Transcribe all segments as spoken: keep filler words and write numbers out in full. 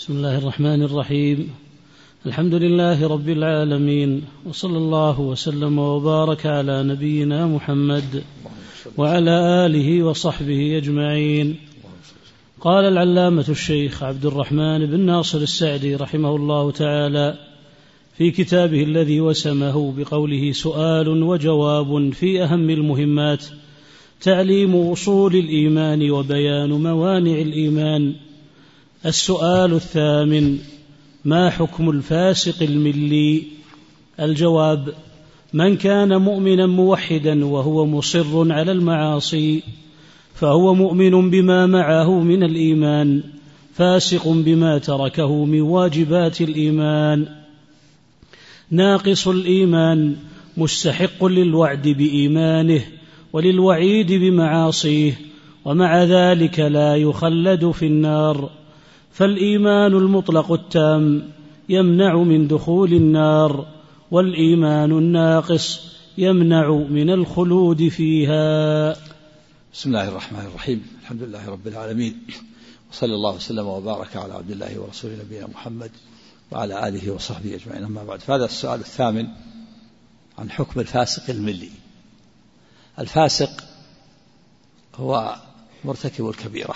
بسم الله الرحمن الرحيم. الحمد لله رب العالمين، وصلى الله وسلم وبارك على نبينا محمد وعلى آله وصحبه أجمعين. قال العلامة الشيخ عبد الرحمن بن ناصر السعدي رحمه الله تعالى في كتابه الذي وسمه بقوله سؤال وجواب في أهم المهمات: تعليم أصول الإيمان وبيان موانع الإيمان. السؤال الثامن: ما حكم الفاسق الملي؟ الجواب: من كان مؤمنا موحدا وهو مصر على المعاصي فهو مؤمن بما معه من الإيمان، فاسق بما تركه من واجبات الإيمان. ناقص الإيمان مستحق للوعد بإيمانه وللوعيد بمعاصيه، ومع ذلك لا يخلد في النار، فالإيمان المطلق التام يمنع من دخول النار، والإيمان الناقص يمنع من الخلود فيها. بسم الله الرحمن الرحيم. الحمد لله رب العالمين، وصلى الله وسلم وبارك على عبد الله ورسوله نبينا محمد وعلى آله وصحبه أجمعين، أما بعد، فهذا السؤال الثامن عن حكم الفاسق الملي. الفاسق هو مرتكب الكبيرة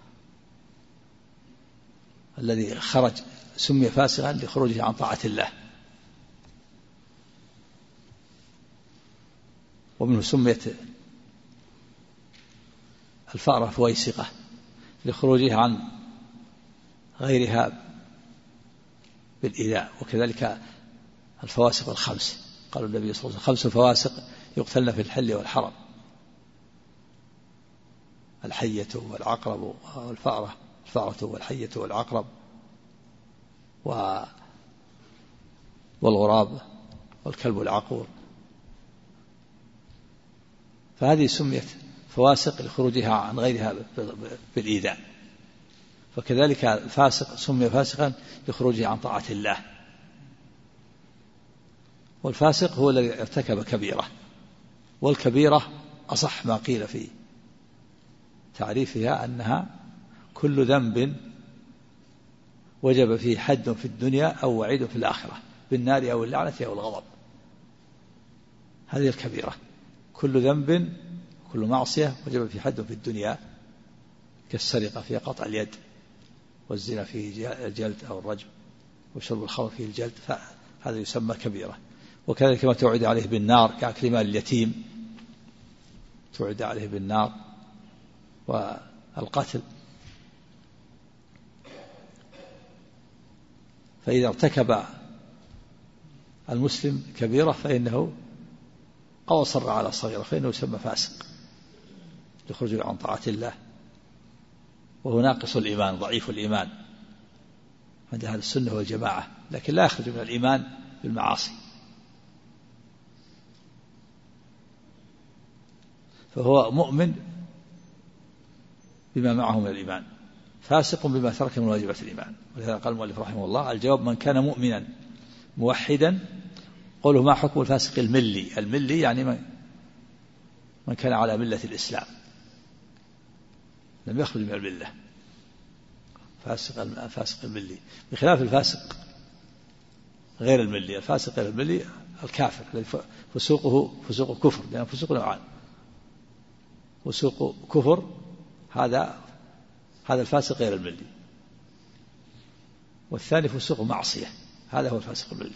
الذي خرج، سمي فاسقا لخروجه عن طاعة الله، ومنه سميت الفأرة فويسقة لخروجها عن غيرها بالإيذاء. وكذلك الفواسق الخمس، قال النبي صلى الله عليه وسلم: خمس فواسق يقتلن في الحل والحرم: الحية والعقرب والفأرة، الفأرة والحية والعقرب والغراب والكلب العقور. فهذه سميت فواسق لخروجها عن غيرها بالإيذاء. فكذلك الفاسق سمي فاسقا لخروجه عن طاعة الله. والفاسق هو الذي ارتكب كبيرة، والكبيرة أصح ما قيل في تعريفها أنها كل ذنب وجب فيه حد في الدنيا أو وعيد في الآخرة بالنار أو اللعنة أو الغضب. هذه الكبيرة، كل ذنب، كل معصية وجب فيه حد في الدنيا، كالسرقة فيه قطع اليد، والزنا فيه الجلد أو الرجم، وشرب الخمر فيه الجلد، فهذا يسمى كبيرة. وكذلك ما توعد عليه بالنار كأكل مال اليتيم، توعد عليه بالنار، والقتل. فإذا ارتكب المسلم كبيرة فإنه أو أصر على صغيرة فإنه يسمى فاسق لخروجه عن طاعة الله، وهو ناقص الإيمان، ضعيف الإيمان عند أهل السنة والجماعة، لكن لا يخرج من الإيمان بالمعاصي. فهو مؤمن بما معه من الإيمان، فاسق بما ترك من واجبات الإيمان. ولهذا قال المؤلف رحمه الله: الجواب: من كان مؤمنا موحدا. قوله ما حكم الفاسق الملي؟ الملي يعني من, من كان على ملة الإسلام، لم يخرج من الملة، فاسق الفاسق الملي، بخلاف الفاسق غير الملي. الفاسق غير الملي الكافر الذي فسوقه فسوق كفر، لأن فسوق نوعان: فسوق كفر، هذا هذا الفاسق غير الملي، والثاني فسوق معصية، هذا هو الفاسق الملي.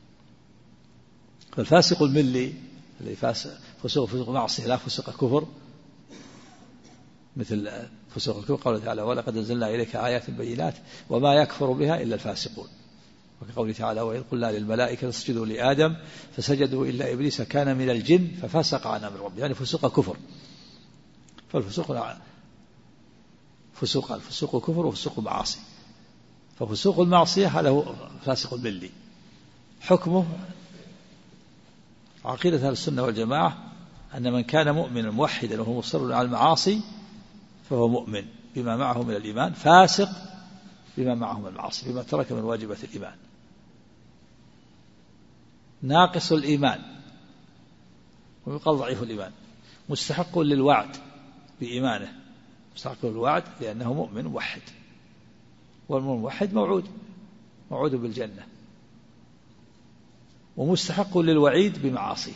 فالفاسق الملي الذي فسوق فسوق معصية لا فسوق كفر، مثل فسوق الكفر قوله تعالى: ولقد أنزلنا إليك آيات بينات وما يكفر بها إلا الفاسقون. وكقوله تعالى: وإذ قلنا للملائكة اسجدوا لآدم فسجدوا إلا إبليس كان من الجن ففسق عن أمر ربه، يعني فسوق كفر. فالفسوق فسوق الفسوق كفر وفسوق معاصي. ففسوق المعصية هذا هو فاسق الملي. حكمه عقيدة أهل السنة والجماعة أن من كان مؤمنا موحدا وهو مصر على المعاصي فهو مؤمن بما معه من الإيمان، فاسق بما معه من المعاصي، بما ترك من واجبات الإيمان. ناقص الإيمان ويقال ضعيف الإيمان مستحق للوعد بإيمانه، مستحق للوعد لأنه مؤمن موحد. والموحد موعود موعود بالجنة ومستحق للوعيد بمعاصيه،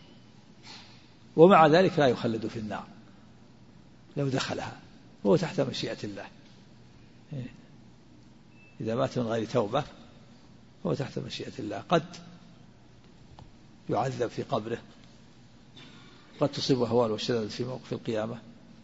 ومع ذلك لا يخلد في النار لو دخلها، هو تحت مشيئة الله. إذا مات من غير توبة هو تحت مشيئة الله، قد يعذب في قبره، قد تصيبه هوان وشدد في موقف القيامة،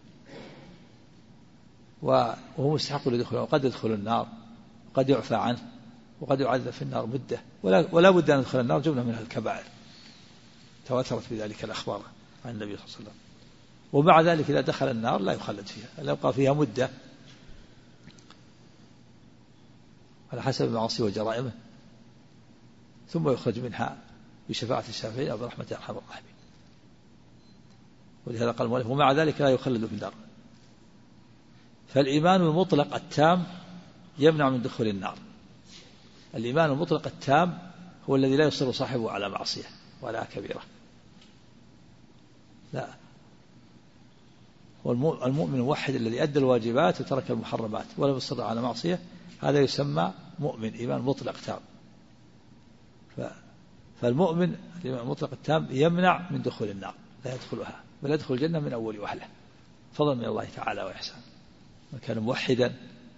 وهو مستحق لدخوله، وقد يدخل النار، وقد يعفى عنه، وقد يعذب في النار مدة، ولا, ولا بد أن يدخل النار جملة منها الكبائر، تواترت بذلك الأخبار عن النبي صلى الله عليه وسلم. ومع ذلك إذا دخل النار لا يخلد فيها، لا يبقى فيها مدة على حسب معاصيه وجرائمه، ثم يخرج منها بشفاعة الشافعين أو برحمة أرحم الراحمين. ولهذا قال المؤلف ومع ذلك لا يخلد في النار. فالإيمان المطلق التام يمنع من دخول النار. الإيمان المطلق التام هو الذي لا يصر صاحبه على معصية ولا كبيرة، لا، هو المؤمن الموحد الذي أدى الواجبات وترك المحرمات ولم يصر على معصية، هذا يسمى مؤمن إيمان مطلق تام. فالمؤمن الإيمان المطلق التام يمنع من دخول النار، لا يدخلها بل يدخل الجنة من أول وهلة، فضلا من الله تعالى وإحسان. وكان موحدا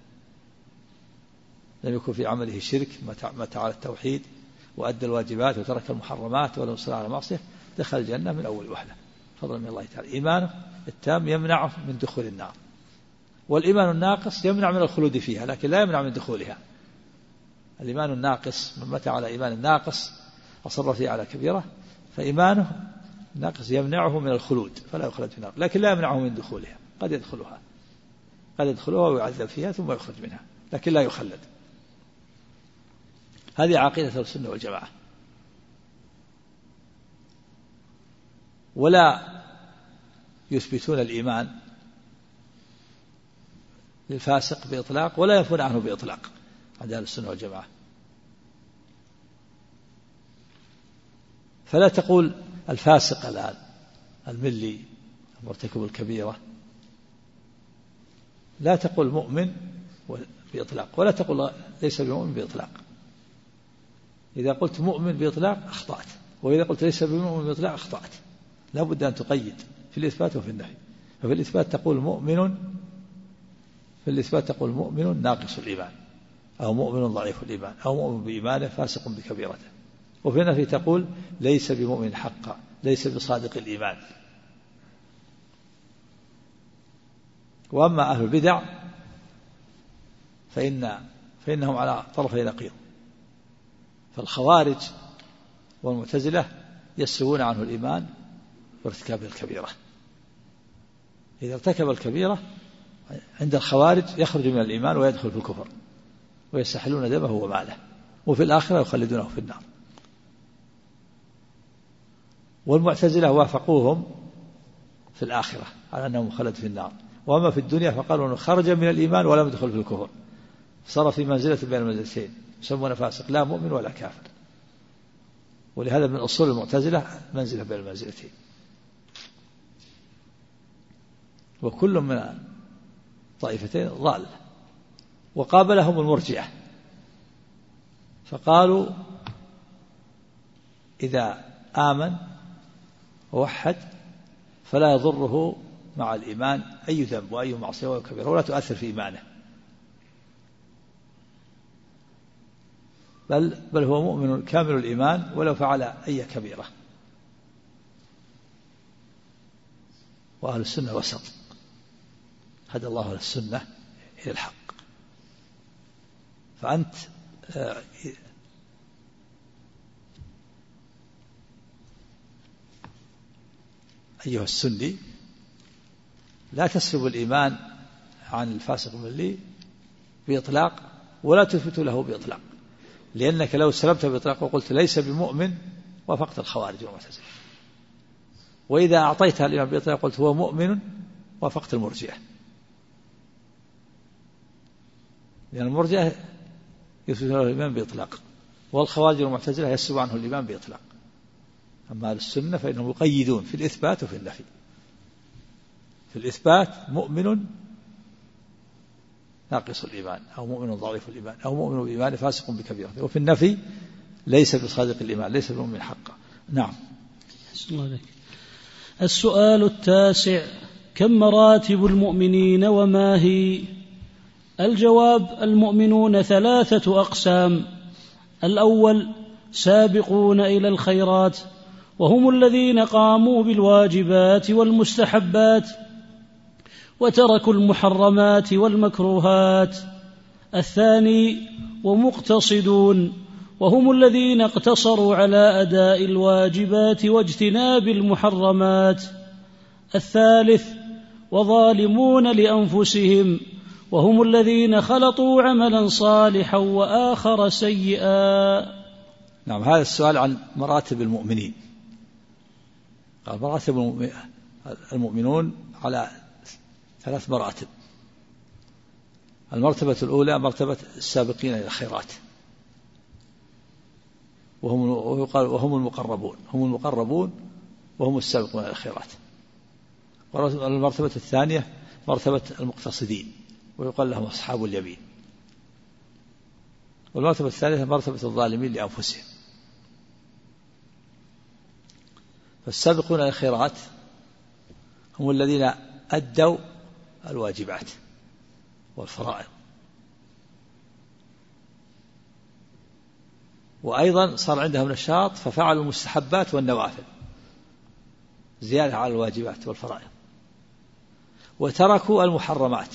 لم يكن في عمله شرك، مات على التوحيد وأدى الواجبات وترك المحرمات ولم يصر على معصية، دخل الجنة من أول وهلة، فضلا من الله تعالى. إيمانه التام يمنعه من دخول النار، والإيمان الناقص يمنع من الخلود فيها لكن لا يمنع من دخولها. الإيمان الناقص من مات على إيمان الناقص أصر فيه على كبيرة، فإيمانه الناقص يمنعه من الخلود فلا يخلد في النار، لكن لا يمنعه من دخولها، قد يدخلها قد يدخلها ويعذب فيها ثم يخرج منها، لكن لا يخلد. هذه عقيدة السنة والجماعة. ولا يثبتون الإيمان للفاسق بإطلاق ولا ينفون عنه بإطلاق عند أهل السنة والجماعة. فلا تقول الفاسق الآن الملي مرتكب الكبيرة، لا تقول مؤمن بإطلاق ولا تقول ليس بمؤمن بإطلاق. إذا قلت مؤمن بإطلاق أخطأت، وإذا قلت ليس بمؤمن بإطلاق أخطأت. لا بد أن تقيد في الإثبات وفي النفي. ففي الإثبات تقول مؤمن في الإثبات تقول مؤمن ناقص الإيمان، أو مؤمن ضعيف الإيمان، أو مؤمن بإيمانه فاسق بكبيرته. وفي النفي تقول ليس بمؤمن حقا، ليس بصادق الإيمان. وأما أهل البدع فإن فإنهم على طرفي نقيض. فالخوارج والمعتزلة يسلبون عنه الإيمان وارتكاب الكبيرة. إذا ارتكب الكبيرة عند الخوارج يخرج من الإيمان ويدخل في الكفر ويستحلون دمه وماله، وفي الآخرة يخلدونه في النار. والمعتزلة وافقوهم في الآخرة على أنه مخلد في النار، وأما في الدنيا فقالوا أنه خرج من الإيمان ولم يدخل في الكفر، صار في منزلة بين المنزلتين، يسمونه فاسق لا مؤمن ولا كافر. ولهذا من أصول المعتزلة منزلة بين المنزلتين. وكل من طائفتين ضال. وقابلهم المرجئة فقالوا إذا آمن ووحد فلا يضره مع الإيمان أي ذنب وأي معصية وأي كبيرة، ولا تؤثر في إيمانه، بل, بل هو مؤمن كامل الإيمان ولو فعل أي كبيرة. وأهل السنة وسط، هدى الله أهل السنة إلى الحق. فأنت أيها السني لا تسلب الإيمان عن الفاسق الملي بإطلاق ولا تثبت له بإطلاق، لأنك لو سلبت بإطلاق وقلت ليس بمؤمن وافقت الخوارج والمعتزلة، وإذا أعطيتها الإيمان بإطلاق قلت هو مؤمن وافقت المرجئة، لأن المرجئة يثبت له الإيمان بإطلاق، والخوارج والمعتزلة يسلب عنه الإيمان بإطلاق. أما أهل السنة فإنهم يقيدون في الإثبات وفي النفي. في الإثبات مؤمن ناقص الإيمان أو مؤمن ضعيف الإيمان أو مؤمن بإيمان فاسق بكبيرة. وفي النفي ليس بصادق الإيمان، ليس بالمؤمن حقا. نعم. السؤال التاسع: كم مراتب المؤمنين وما هي؟ الجواب: المؤمنون ثلاثة أقسام. الأول سابقون إلى الخيرات، وهم الذين قاموا بالواجبات والمستحبات وتركوا المحرمات والمكروهات. الثاني ومقتصدون، وهم الذين اقتصروا على أداء الواجبات واجتناب المحرمات. الثالث وظالمون لأنفسهم، وهم الذين خلطوا عملا صالحا وآخر سيئا. نعم. هذا السؤال عن مراتب المؤمنين. قال مراتب المؤمنون على ثلاث مراتب. المرتبة الأولى مرتبة السابقين إلى الخيرات، وهم وهم المقربون هم المقربون وهم السابقون إلى الخيرات. والمرتبة الثانية مرتبة المقتصدين، ويقال لهم أصحاب اليمين. والمرتبة الثالثة مرتبة الظالمين لأنفسهم. فالسابقون إلى الخيرات هم الذين أدوا الواجبات والفرائض، وأيضا صار عندهم نشاط ففعلوا المستحبات والنوافل زيادة على الواجبات والفرائض، وتركوا المحرمات،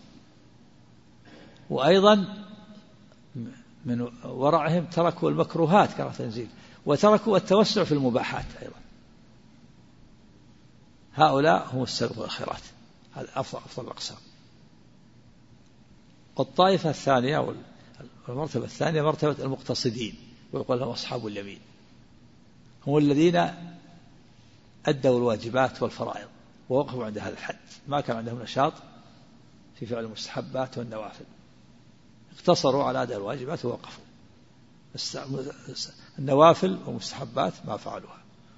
وأيضا من ورعهم تركوا المكروهات كما تنزيل، وتركوا التوسع في المباحات أيضا. هؤلاء هم السابقون الخيرات. هذا أفضل أفضل الأقسام. والطائفة الثانية والمرتبة الثانية مرتبة المقتصدين، ويقول لهم أصحاب اليمين، هم الذين أدوا الواجبات والفرائض ووقفوا عند هذا الحد، ما كان عندهم نشاط في فعل المستحبات والنوافل، اقتصروا على أداء الواجبات ووقفوا. النوافل والمستحبات ما فعلوها.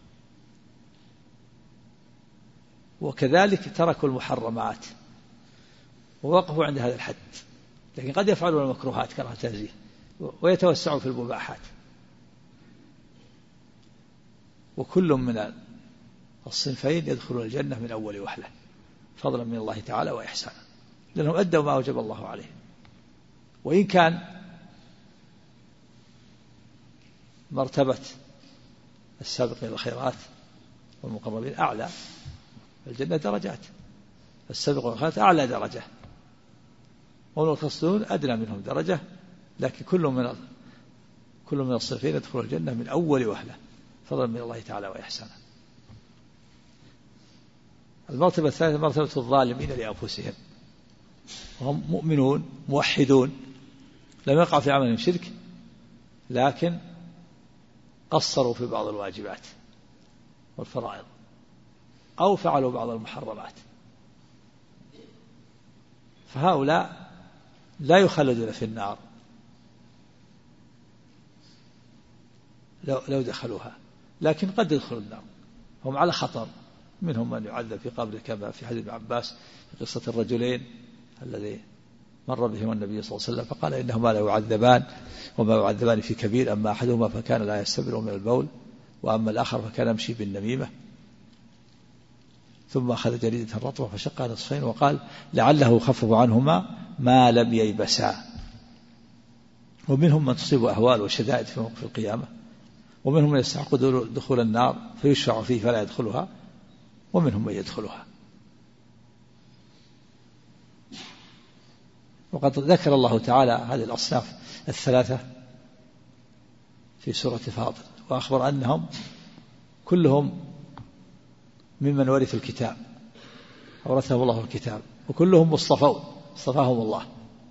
وكذلك تركوا المحرمات ووقفوا عند هذا الحد، لكن قد يفعلون المكروهات كراهة تنزيه ويتوسعوا في المباحات. وكل من الصنفين يدخلون الجنة من أول وهلة فضلا من الله تعالى وإحسانا، لأنهم أدوا ما أوجب الله عليهم. وإن كان مرتبة السابقين إلى الخيرات والمقربين أعلى، الجنة درجات، السابقون إلى الخيرات أعلى درجة، والمقتصدون أدنى منهم درجة، لكن كل من كل من الصنفين يدخل الجنة من أول وهلة فضلا من الله تعالى وإحسانا. المرتبة الثالثة مرتبة الظالمين لأنفسهم، وهم مؤمنون موحدون لم يقع في عملهم شرك، لكن قصروا في بعض الواجبات والفرائض أو فعلوا بعض المحرمات، فهؤلاء لا يخلدون في النار لو دخلوها، لكن قد يدخلوا النار، هم على خطر. منهم من يعذب في قبره كما في حديث ابن عباس في قصة الرجلين الذي مر بهم النبي صلى الله عليه وسلم فقال إنهما لا يعذبان وما يعذبان في كبير، أما أحدهما فكان لا يستبر من البول، وأما الآخر فكان يمشي بالنميمة، ثم أخذ جريدة رطبة فشقها نصفين وقال لعله يخفف عنهما ما لم ييبسا. ومنهم من تصيب أهوال وشدائد في موقف القيامة، ومنهم من يستحق دخول النار فيشفع فيه فلا يدخلها، ومنهم من يدخلها. وقد ذكر الله تعالى هذه الأصناف الثلاثة في سورة فاطر، وأخبر أنهم كلهم ممن ورث الكتاب، أورثهم الله الكتاب، وكلهم مصطفوا اصطفاهم الله،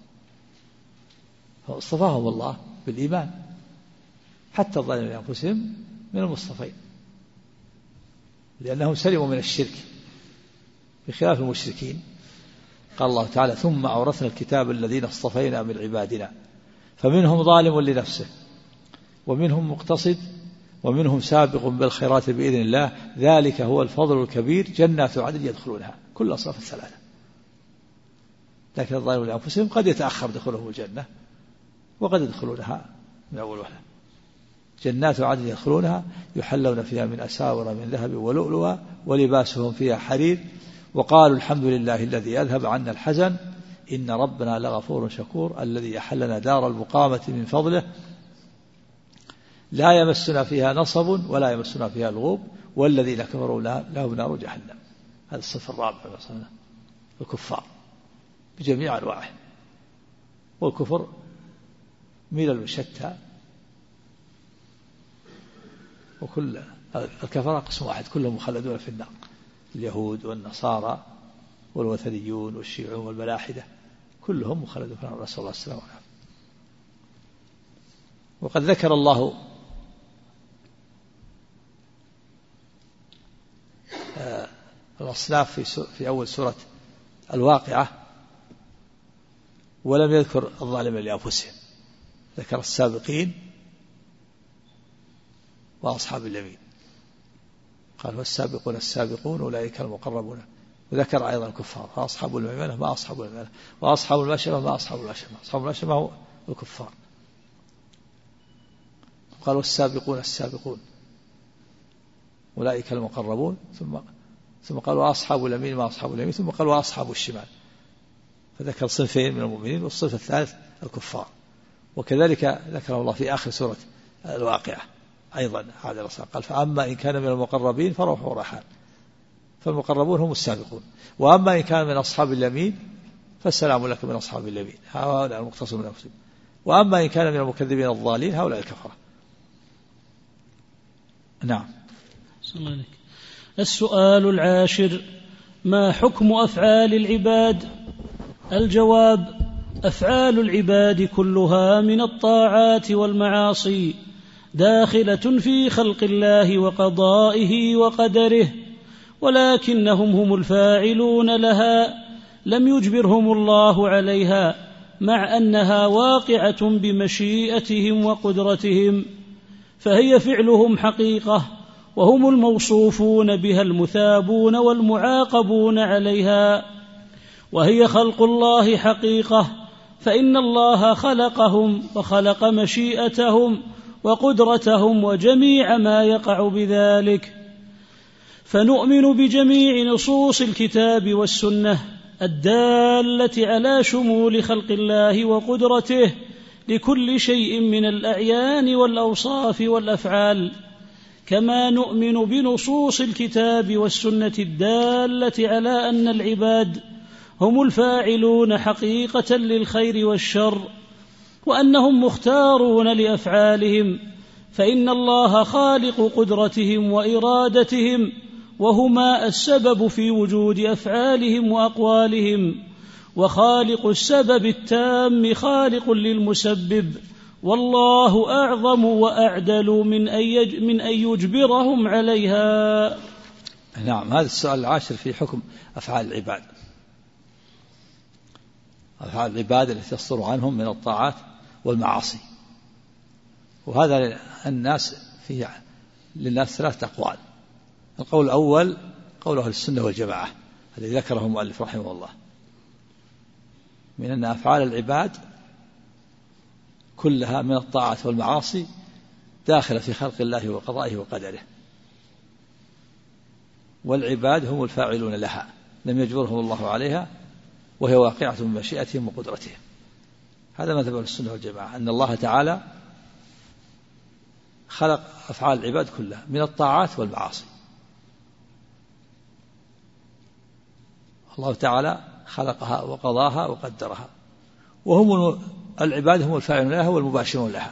اصطفاهم الله بالإيمان، حتى الظالمين لأنفسهم من المصطفين، لأنهم سلموا من الشرك بخلاف المشركين. قال الله تعالى ثم أورثنا الكتاب الذين اصطفينا من عبادنا فمنهم ظالم لنفسه ومنهم مقتصد ومنهم سابق بالخيرات بإذن الله ذلك هو الفضل الكبير جنات عدن يدخلونها، كل أصناف الثلاثة. لكن الظالمون لأنفسهم قد يتأخر دخولهم الجنة وقد يدخلونها من أول وهلة. جنات عدن يدخلونها يحلون فيها من أساور من ذهب ولؤلؤا ولباسهم فيها حرير وقالوا الحمد لله الذي أذهب عنا الحزن إن ربنا لغفور شكور الذي أحلنا دار المقامة من فضله لا يمسنا فيها نصب ولا يمسنا فيها لغوب والذين كفروا لهم نار جهنم. هذا الصف الرابع مثلا الكفار بجميع أنواعه. والكفر ملل شتى وكل الكفرة قسم واحد كلهم مخلدون في النار اليهود والنصارى والوثنيون والشيوعيون والملاحدة كلهم مخلدون في النار نسأل الله السلامة والعافية. وقد ذكر الله الأصناف في, في أول سورة الواقعة ولم يذكر الظالمين لأنفسهم. ذكر السابقين وأصحاب اليمين قال والسابقون السابقون أولئك المقربون. وذكر أيضا الكفار فأصحاب الميمنة ما أصحاب الميمنة وأصحاب المشأمة ما أصحاب المشأمة. أصحاب المشأمة هو الكفار. قال والسابقون السابقون أولئك المقربون ثم ثم قال وأصحاب اليمين ما أصحاب اليمين ثم قال وأصحاب الشمال. فذكر صنفين من المؤمنين والصنف الثالث الكفار. وكذلك ذكره الله في آخر سورة الواقعة أيضا هذا الرسول قال فأما إن كان من المقربين فروح وريحان. فالمقربون هم السابقون. وأما إن كان من أصحاب اليمين فالسلام لك من أصحاب اليمين هؤلاء المقتصون من أنفسهم. وأما إن كان من المكذبين الضالين هؤلاء الكفرة. نعم. السؤال العاشر ما حكم أفعال العباد؟ الجواب أفعال العباد كلها من الطاعات والمعاصي داخلة في خلق الله وقضائه وقدره ولكنهم هم الفاعلون لها لم يجبرهم الله عليها مع أنها واقعة بمشيئتهم وقدرتهم فهي فعلهم حقيقة وهم الموصوفون بها المثابون والمعاقبون عليها. وهي خلق الله حقيقة فإن الله خلقهم وخلق مشيئتهم وقدرتهم وجميع ما يقع بذلك. فنؤمن بجميع نصوص الكتاب والسنة الدالة على شمول خلق الله وقدرته لكل شيء من الأعيان والأوصاف والأفعال كما نؤمن بنصوص الكتاب والسنة الدالة على أن العباد هم الفاعلون حقيقة للخير والشر وأنهم مختارون لأفعالهم فإن الله خالق قدرتهم وإرادتهم وهما السبب في وجود أفعالهم وأقوالهم وخالق السبب التام خالق للمسبب والله أعظم وأعدل من أن من أن يجبرهم عليها. نعم. هذا السؤال العاشر في حكم أفعال العباد. أفعال العباد التي تصدر عنهم من الطاعات والمعاصي. وهذا الناس فيه للناس ثلاثة أقوال. القول الأول قول أهل السنة والجماعة الذي ذكره المؤلف رحمه الله من أن أفعال العباد كلها من الطاعات والمعاصي داخلة في خلق الله وقضائه وقدره والعباد هم الفاعلون لها لم يجبرهم الله عليها وهي واقعة بمشيئتهم وقدرتهم. هذا مذهب السنة والجماعة أن الله تعالى خلق أفعال العباد كلها من الطاعات والمعاصي. الله تعالى خلقها وقضاها وقدرها وهم العباد هم الفاعلون لها والمباشرون لها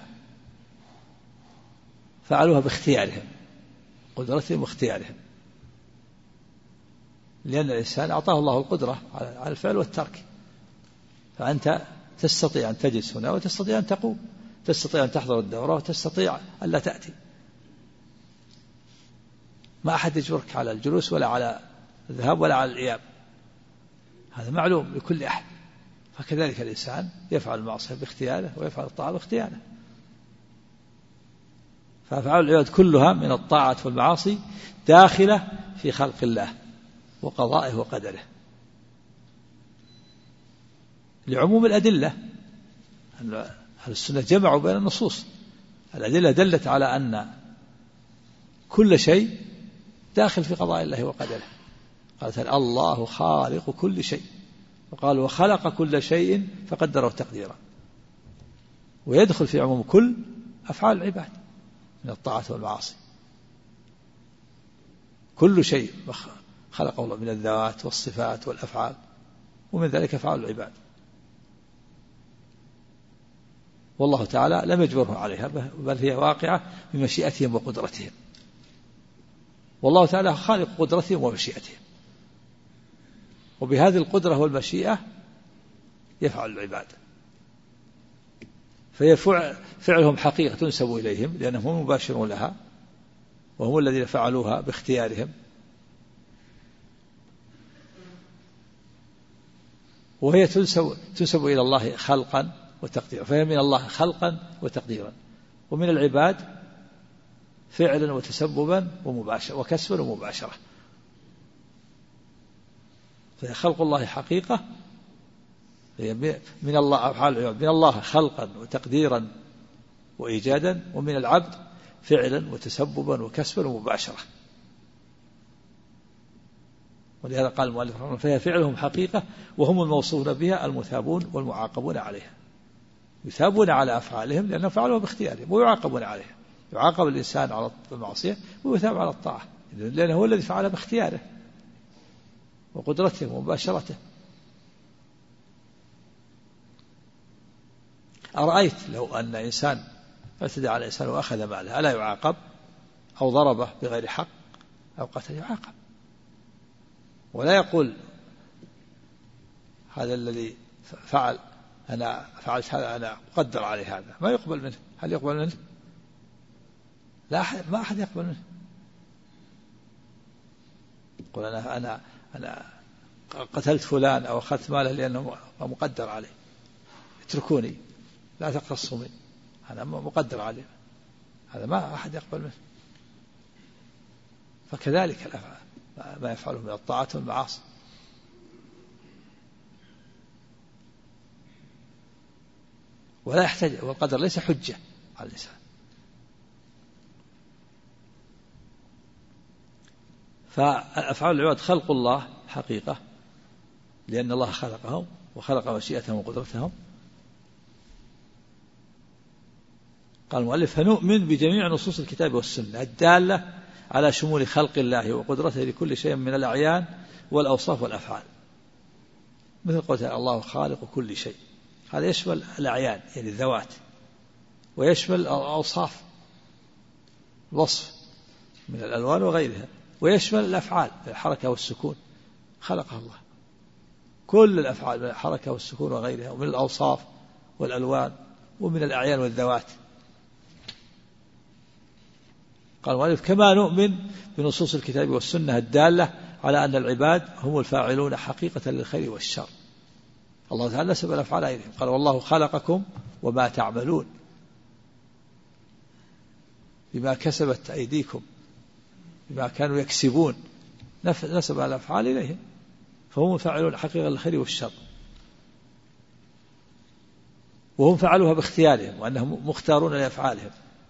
فعلوها باختيارهم قدرتهم واختيارهم لأن الإنسان أعطاه الله القدرة على الفعل والترك. فأنت تستطيع أن تجلس هنا وتستطيع أن تقوم تستطيع أن تحضر الدورة وتستطيع أن لا تأتي. ما أحد يجبرك على الجلوس ولا على الذهاب ولا على الإياب. هذا معلوم لكل أحد. فكذلك الإنسان يفعل المعصية باختياره ويفعل الطاعة باختياره. فأفعال العباد كلها من الطاعة والمعاصي داخلة في خلق الله وقضائه وقدره. لعموم الأدلة. أهل السنة جمعوا بين النصوص، الأدلة دلت على أن كل شيء داخل في قضاء الله وقدره. قالت الله خالق كل شيء، وقال وخلق كل شيء فقدره تقديرا، ويدخل في عموم كل أفعال العباد من الطاعة والمعاصي. كل شيء خلقه الله من الذوات والصفات والأفعال، ومن ذلك أفعال العباد، والله تعالى لم يجبره عليها، بل هي واقعة بمشيئتهم وقدرتهم. والله تعالى خالق قدرتهم ومشيئتهم، وبهذه القدرة والمشيئة يفعل العباد. فهي فعلهم حقيقة تنسب إليهم لأنهم هم مباشرون لها، وهم الذين فعلوها باختيارهم. وهي تنسب, تنسب إلى الله خلقا وتقديرا، فهي من الله خلقا وتقديرا، ومن العباد فعلا وتسببا ومباشرة وكسبا ومباشرة. فهي خلق الله حقيقة، هي من الله أفعال العباد، من الله خلقا وتقديرا وإيجادا، ومن العبد فعلا وتسببا وكسبا ومباشرة. ولهذا قال المؤلف رحمه الله فهي فعلهم حقيقة وهم الموصوفون بها المثابون والمعاقبون عليها. يثابون على أفعالهم لأنهم فعلوها باختيارهم، ويعاقبون عليها. يعاقب الإنسان على المعصية ويثاب على الطاعة، لأنه هو الذي فعلها باختياره وقدرته ومباشرته. أرأيت لو أن إنسان اعتدى على إنسان وأخذ ماله، ألا يعاقب؟ أو ضربه بغير حق أو قتل، يعاقب. ولا يقول هذا الذي فعل أنا فعلت هذا أنا أقدر عليه، هذا ما يقبل منه. هل يقبل منه؟ لا أحد، ما أحد يقبل منه. يقول أنا أنا أنا قتلت فلان أو أخذت ماله لأنه مقدر عليه، اتركوني لا تقتصوا مني، أنا مقدر عليه، هذا ما أحد يقبل منه. فكذلك الأفعال ما يفعله من الطاعة والمعاصي. ولا يحتاج، والقدر ليس حجة على الإنسان. فأفعال العباد خلق الله حقيقة لأن الله خلقهم وخلق مشيئتهم وقدرتهم. قال المؤلف فنؤمن بجميع نصوص الكتاب والسنة الدالة على شمول خلق الله وقدرته لكل شيء من الأعيان والأوصاف والأفعال، مثل قول الله خالق كل شيء، هذا يشمل الأعيان يعني الذوات، ويشمل الأوصاف الوصف من الألوان وغيرها، ويشمل الأفعال الحركة والسكون، خلقها الله كل الأفعال من الحركة والسكون وغيرها، ومن الأوصاف والألوان ومن الأعيان والذوات. قال المؤلف كما نؤمن بنصوص الكتاب والسنة الدالة على أن العباد هم الفاعلون حقيقة للخير والشر. الله تعالى نسب الأفعال إليهم، قال والله خلقكم وما تعملون بما كسبت أيديكم، بما كانوا يكسبون، نسب الأفعال إليهم، فهم فاعلون حقيقة للخير والشر، وهم فعلوها باختيارهم وأنهم مختارون لأفعالهم.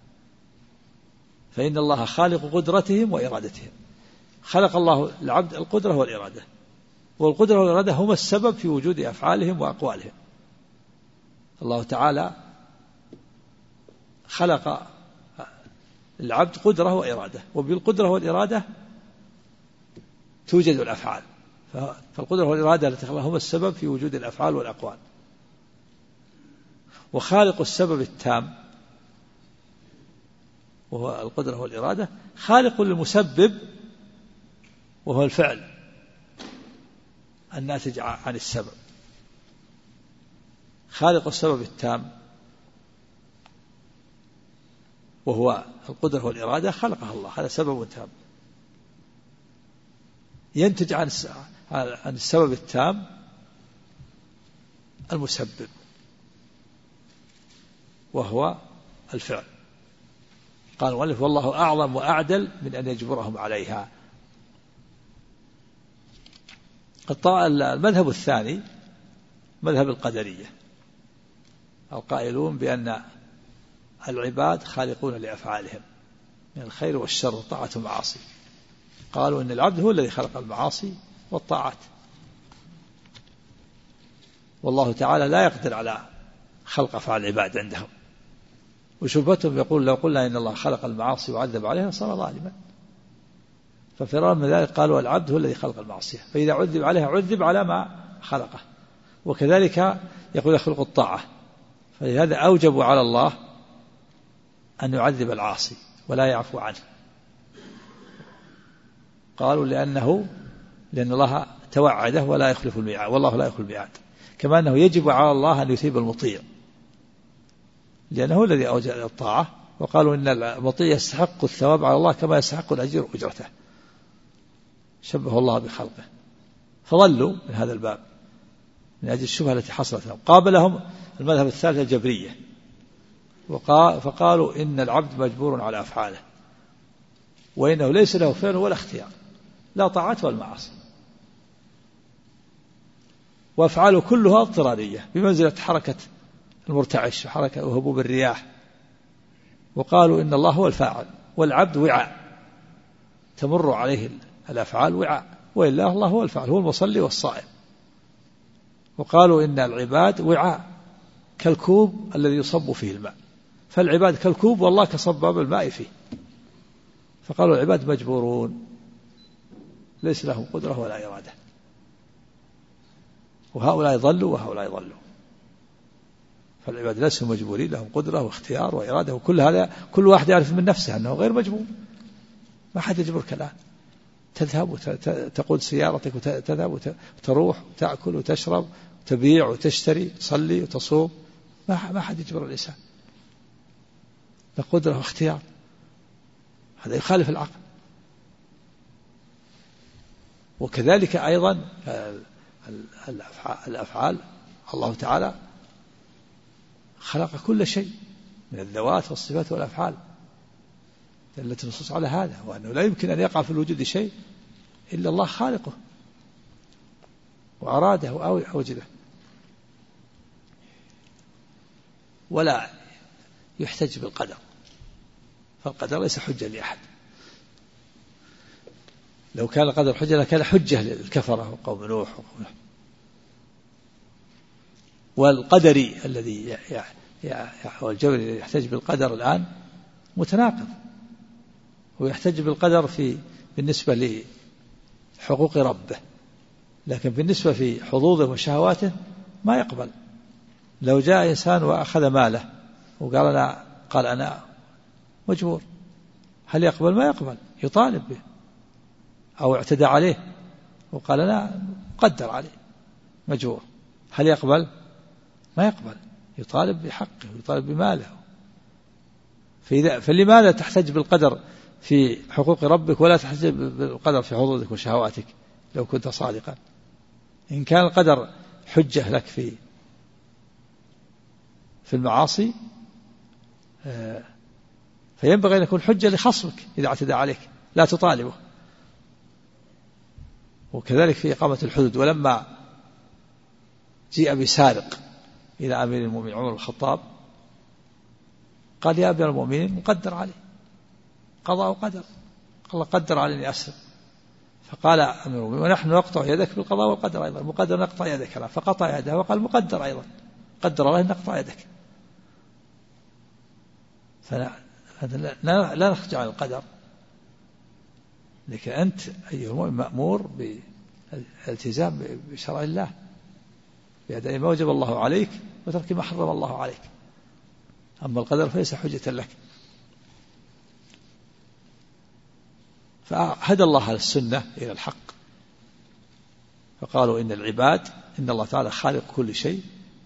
فإن الله خالق قدرتهم وإرادتهم، خلق الله العبد القدرة والإرادة، والقدرة والإرادة هما السبب في وجود أفعالهم وأقوالهم. الله تعالى خلق العبد قدرة وإرادة، وبالقدرة والإرادة توجد الأفعال، فالقدرة والإرادة التي خلقها هما السبب في وجود الأفعال والأقوال. وخالق السبب التام وهو القدرة والإرادة خالق للمسبب وهو الفعل الناتج عن السبب. خالق السبب التام وهو القدرة والإرادة خلقها الله، هذا سبب تام ينتج عن عن السبب التام المسبب وهو الفعل. قال المؤلف والله أعظم وأعدل من أن يجبرهم عليها. المذهب الثاني مذهب القدرية القائلون بأن العباد خالقون لأفعالهم من الخير والشر والطاعة والمعاصي. قالوا إن العبد هو الذي خلق المعاصي والطاعات، والله تعالى لا يقدر على خلق أفعال العباد عندهم. وشبهتهم يقول لو قلنا إن الله خلق المعاصي وعذب عليها صار ظالما، ففرارا من ذلك قالوا العبد هو الذي خلق المعصية، فإذا عذب عليها عذب على ما خلقه. وكذلك يقول يخلق الطاعة، فلهذا أوجبوا على الله أن يعذب العاصي ولا يعفو عنه. قالوا لأنه لأن الله توعده ولا يخلف الميعاد، والله لا يخلف الميعاد. كما أنه يجب على الله أن يثيب المطيع لأنه الذي أوجب الطاعة. وقالوا إن المطيع يستحق الثواب على الله كما يستحق الأجر أجرته، شبه الله بخلقه، فضلوا من هذا الباب من أجل الشبهة التي حصلت لهم. قابلهم المذهب الثالث الجبرية، فقالوا إن العبد مجبور على أفعاله، وإنه ليس له فعل ولا اختيار، لا طاعات ولا معاصي، وأفعاله كلها اضطرارية بمنزلة حركة المرتعش وحركة وهبوب الرياح. وقالوا إن الله هو الفاعل والعبد وعاء تمر عليه الأفعال وعاء، وإلا الله هو الفاعل، هو المصلي والصائم. وقالوا إن العباد وعاء كالكوب الذي يصب فيه الماء، فالعباد كالكوب والله كصباب الماء فيه. فقالوا العباد مجبورون ليس لهم قدرة ولا إرادة، وهؤلاء ضلوا وهؤلاء ضلوا. فالعباد ليسوا مجبورين، لهم قدرة واختيار وإرادة، وكل هذا كل واحد يعرف من نفسه أنه غير مجبور. ما حد يجبرك الآن تذهب وتقود سيارتك وتذهب وتروح وتأكل وتشرب وتبيع وتشتري تصلي وتصوم، ما حد يجبر الإنسان، له قدرة واختيار. هذا يخالف العقل. وكذلك أيضا الأفعال، الله تعالى خلق كل شيء من الذوات والصفات والأفعال، دلت النصوص على هذا، وأنه لا يمكن أن يقع في الوجود شيء إلا الله خالقه وأراده أو أوجده. ولا يحتج بالقدر، فالقدر ليس حجة لأحد. لو كان القدر حجة لكان حجة للكفرة وقوم نوح وقوم نوح. والقدري الذي والجبري الذي يحتج بالقدر الآن متناقض، ويحتج بالقدر في بالنسبة لحقوق ربه، لكن بالنسبة في حظوظه وشهواته ما يقبل. لو جاء إنسان وأخذ ماله وقال أنا قال أنا مجبور، هل يقبل؟ ما يقبل، يطالب به. أو اعتدى عليه وقال أنا قدر عليه مجبور، هل يقبل؟ ما يقبل، يطالب بحقه ويطالب بماله. فإذا فلماذا تحتج بالقدر في حقوق ربك ولا تحتج بالقدر في حظوظك وشهواتك لو كنت صادقا؟ إن كان القدر حجة لك في في المعاصي فينبغي أن يكون حجة لخصمك إذا اعتدى عليك، لا تطالبه. وكذلك في إقامة الحدود. ولما جيء بسارق إلى أمير المؤمنين عمر بن الخطاب قال يا أمير المؤمنين مقدر عليه، قضاء وقدر، الله قدر عليني أسرق. فقال أمير المؤمنين ونحن نقطع يدك بالقضاء والقدر أيضا، مقدر نقطع يدك. فقطع يده وقال مقدر أيضا، قدر الله أن نقطع يدك. فلا لا, لا نخرج عن القدر، لكن أنت أيها المؤمن مأمور بالالتزام بشرع الله، بأداء ما وجب الله عليك وترك ما حرم الله عليك. أما القدر فليس حجة لك. فهدى الله على السنة إلى الحق، فقالوا إن العباد إن الله تعالى خالق كل شيء،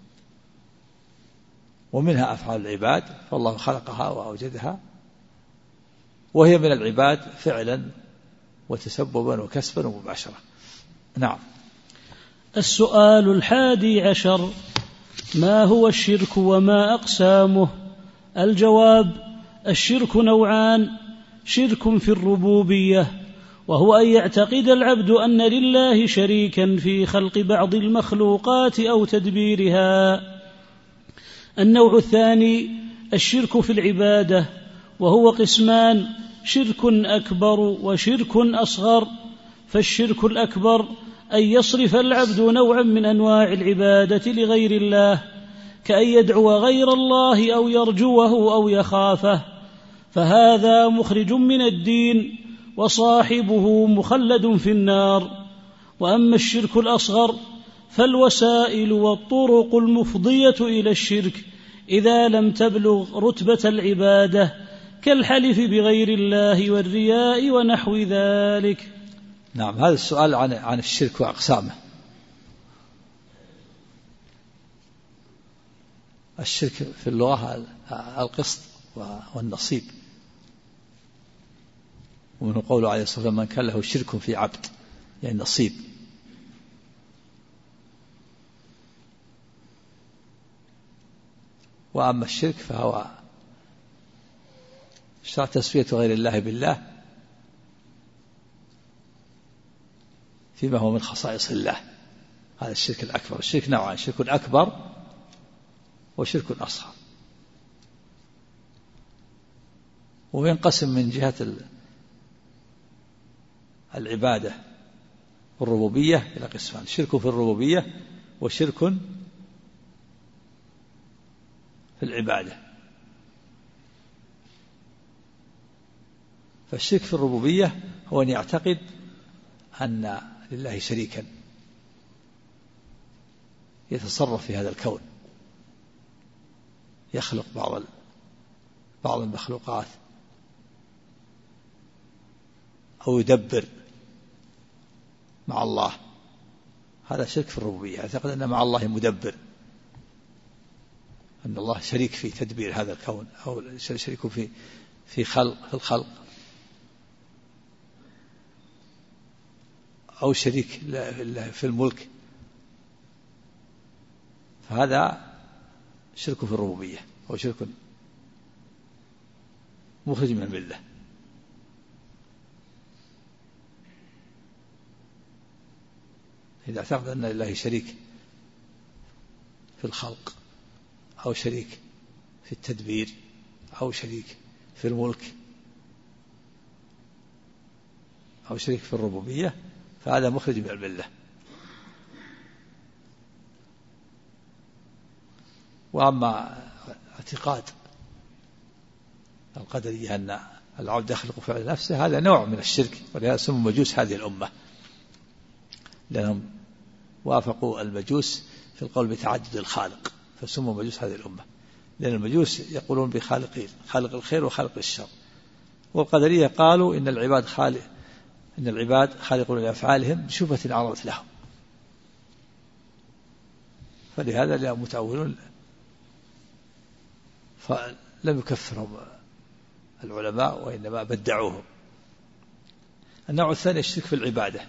ومنها أفعال العباد، فالله خلقها وأوجدها، وهي من العباد فعلا وتسببا وكسبا ومباشرة. نعم. السؤال الحادي عشر: ما هو الشرك وما أقسامه؟ الجواب: الشرك نوعان: شرك في الربوبية وهو أن يعتقد العبد أن لله شريكا في خلق بعض المخلوقات أو تدبيرها. النوع الثاني الشرك في العبادة، وهو قسمان: شرك أكبر وشرك أصغر. فالشرك الأكبر أن يصرف العبد نوعا من أنواع العبادة لغير الله، كأن يدعو غير الله أو يرجوه أو يخافه، فهذا مخرج من الدين وصاحبه مخلد في النار. وأما الشرك الأصغر فالوسائل والطرق المفضية إلى الشرك إذا لم تبلغ رتبة العبادة، كالحلف بغير الله والرياء ونحو ذلك. نعم، هذا السؤال عن عن الشرك وأقسامه. الشرك في اللغة القسط والنصيب، ومن قوله عليه الصلاة والسلام: من كان له شرك في عبد، يعني نصيب. وأما الشرك فهو اشتراك تسوية غير الله بالله فيما هو من خصائص الله، هذا الشرك الأكبر. الشرك نوعان: شرك أكبر وشرك أصغر. وينقسم من جهة العبادة والربوبية إلى قسمان: شرك في الربوبية وشرك في العبادة. فالشرك في الربوبية هو أن يعتقد أن لله شريكا يتصرف في هذا الكون، يخلق بعض بعض المخلوقات أو يدبر مع الله. هذا شرك في الربوبية، يعتقد أن مع الله مدبر، أن الله شريك في تدبير هذا الكون، أو شريك في في خلق في الخلق، أو شريك في الملك. فهذا شرك في الربوبية، هو شرك مخرج من الملة. إذا اعتقد أن لله شريك في الخلق، أو شريك في التدبير، أو شريك في الملك، أو شريك في الربوبية، فهذا مخرج من الملة. وأما اعتقاد القدرية أن العبد يخلق فعل نفسه، هذا نوع من الشرك، ولهذا سموا مجوس هذه الأمة، لأنهم وافقوا المجوس في القول بتعدد الخالق، فسموا مجوس هذه الأمة، لأن المجوس يقولون بخالقين: خالق الخير وخالق الشر. والقدرية قالوا إن العباد خالق إن العباد خالقون لأفعالهم بشبهة عرضت لهم، فلهذا لهم متأولون، فلم يكفرهم العلماء وإنما بدعوهم. النوع الثاني الشرك في العبادة،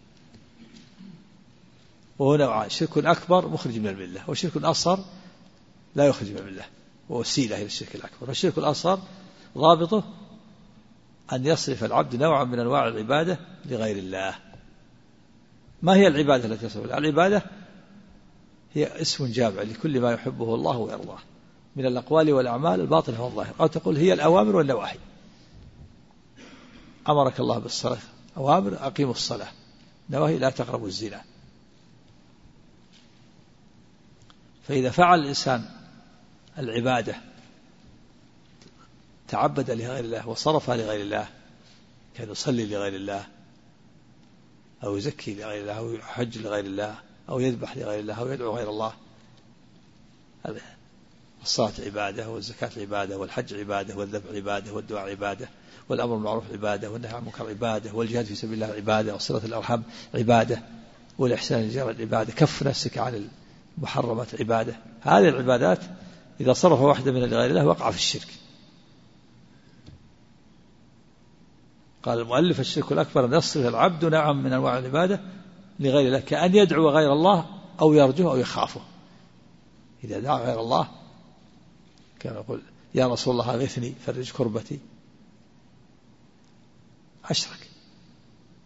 وهو نوعان: شرك أكبر مخرج من الملة، وشرك أصغر لا يخرج من الملة ووسيلة إلى الشرك الأكبر. والشرك الأصغر ضابطه أن يصرف العبد نوعا من أنواع العبادة لغير الله. ما هي العبادة التي يصرف؟ العبادة هي اسم جامع لكل ما يحبه الله ويرضاه من الأقوال والأعمال الباطنة والظاهرة. أو تقول هي الأوامر والنواهي. أمرك الله بالصلاة، أوامر: أقيموا الصلاة، نواهي: لا تقربوا الزنا. فإذا فعل الإنسان العبادة تعبد لغير الله وصرفها لغير الله، كان يصلي لغير الله، أو يزكي لغير الله، أو يحج لغير الله، أو يذبح لغير الله، أو يدعو غير الله. الصلاة عبادة، والزكاة عبادة، والحج عبادة، والذبح عبادة، والدعاء عبادة، والأمر بالمعروف عبادة، والنهي عن المنكر عبادة، والجهاد في سبيل الله عبادة، وصلة الأرحام عبادة، والإحسان للجار عبادة، كف نفسك عن المحرمات عبادة. هذه العبادات إذا صرف واحدة من غير الله وقع في الشرك. قال المؤلف: الشرك الأكبر أن يصرف العبد نوعا من أنواع العبادة لغير الله، كأن يدعو غير الله أو يرجوه أو يخافه. إذا دعا غير الله كان يقول: يا رسول الله أغثني فرج كربتي، أشرك.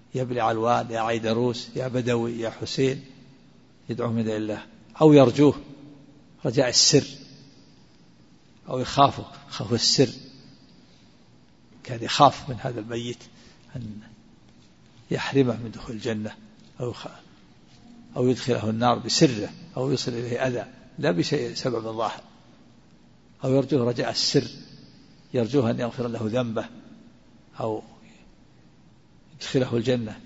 يا ابن علوان يا عيدروس يا بدوي يا حسين يدعوه من دون الله، أو يرجوه رجاء السر، أو يخافه خوف السر، كان يخاف من هذا الميت أن يحرمه من دخول الجنة أو أو يدخله النار بسره أو يصل إليه أذى لا بشيء سبب ظاهر، أو يرجوه رجاء السر، يرجوه أن يغفر له ذنبه أو يدخله الجنة.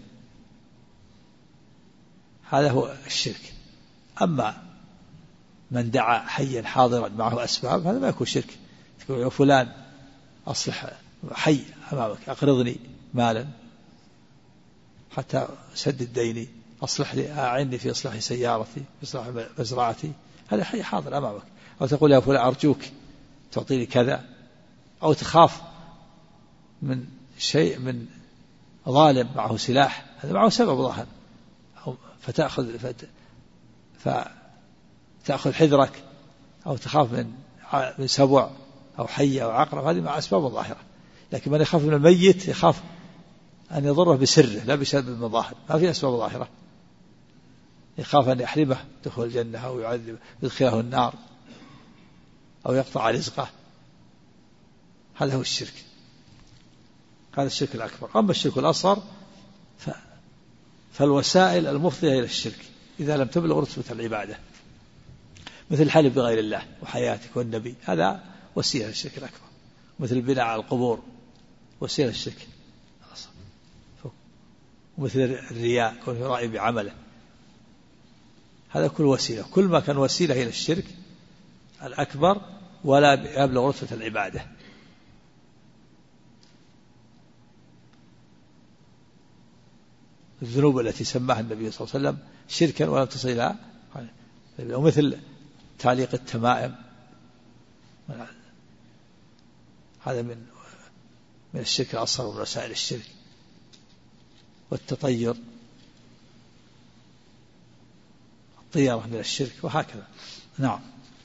هذا هو الشرك. أما من دعا حيا حاضرا معه أسباب هذا ما يكون شرك. تقول يا فلان أصلح حي أمامك أقرضني مالا حتى سدد ديني، أصلح لي أعني في إصلاح سيارتي في إصلاح مزرعتي، هذا حي حاضر أمامك. أو تقول يا فلان أرجوك تعطيني كذا، أو تخاف من شيء من ظالم معه سلاح هذا معه سبب ظاهر، فتأخذ فت... فتأخذ حذرك، أو تخاف من من سبع أو حية أو عقرب، هذه مع أسباب ظاهرة. لكن من يخاف من الميت يخاف أن يضره بسره لا بسبب مظاهر، ما في أسباب ظاهرة، يخاف أن يحرمه دخول الجنة أو يعذب يدخله النار أو يقطع رزقه، هذا هو الشرك، هذا الشرك الأكبر. أما الشرك الأصغر ف... فالوسائل المفضية إلى الشرك إذا لم تبلغ رتبة العبادة، مثل الحلف بغير الله وحياتك والنبي، هذا وسيلة للشرك الأكبر. مثل البناء على القبور وسيلة للشرك، ومثل الرياء كونه يرائي بعمله، هذا كل وسيلة. كل ما كان وسيلة إلى الشرك الأكبر ولا يبلغ رتبة العبادة. الذنوب التي سماها النبي صلى الله عليه وسلم شركا ولم تصل إلى، ومثل تعليق التمائم، هذا من من الشرك الأصغر ومن وسائل الشرك. والتطير الطيرة من الشرك، وهكذا. نعم.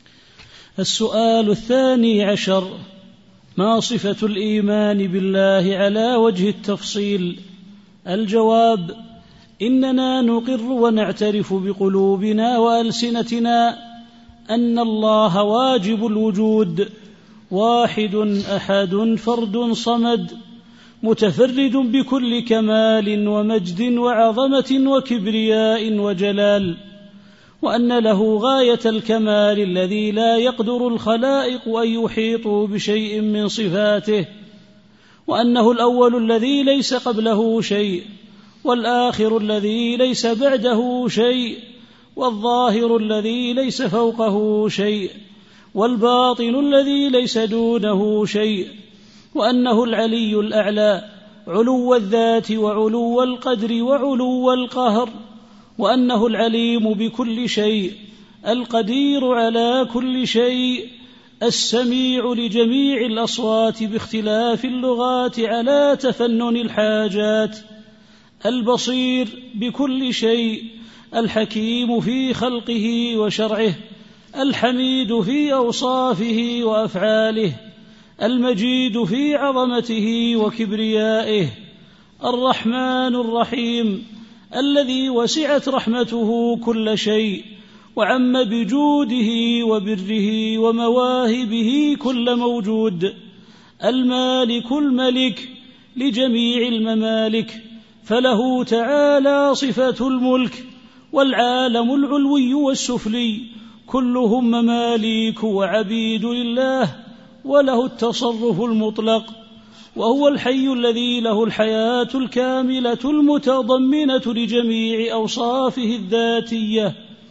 السؤال الثاني عشر: ما صفة الإيمان بالله على وجه التفصيل؟ الجواب: إننا نقر ونعترف بقلوبنا وألسنتنا أن الله واجب الوجود، واحد أحد فرد صمد، متفرد بكل كمال ومجد وعظمة وكبرياء وجلال، وأن له غاية الكمال الذي لا يقدر الخلائق أن يحيطوا بشيء من صفاته، وأنه الأول الذي ليس قبله شيء، والآخر الذي ليس بعده شيء، والظاهر الذي ليس فوقه شيء، والباطن الذي ليس دونه شيء، وأنه العلي الأعلى علو الذات وعلو القدر وعلو القهر، وأنه العليم بكل شيء، القدير على كل شيء، السميع لجميع الأصوات باختلاف اللغات على تفنن الحاجات، البصير بكل شيء، الحكيم في خلقه وشرعه، الحميد في أوصافه وأفعاله، المجيد في عظمته وكبريائه، الرحمن الرحيم الذي وسعت رحمته كل شيء وعم بجوده وبره ومواهبه كل موجود، المالك الملك لجميع الممالك، فله تعالى صفة الملك، والعالم العلوي والسفلي كلهم مماليك وعبيد لله، وله التصرف المطلق، وهو الحي الذي له الحياة الكاملة المتضمنة لجميع أوصافه الذاتية،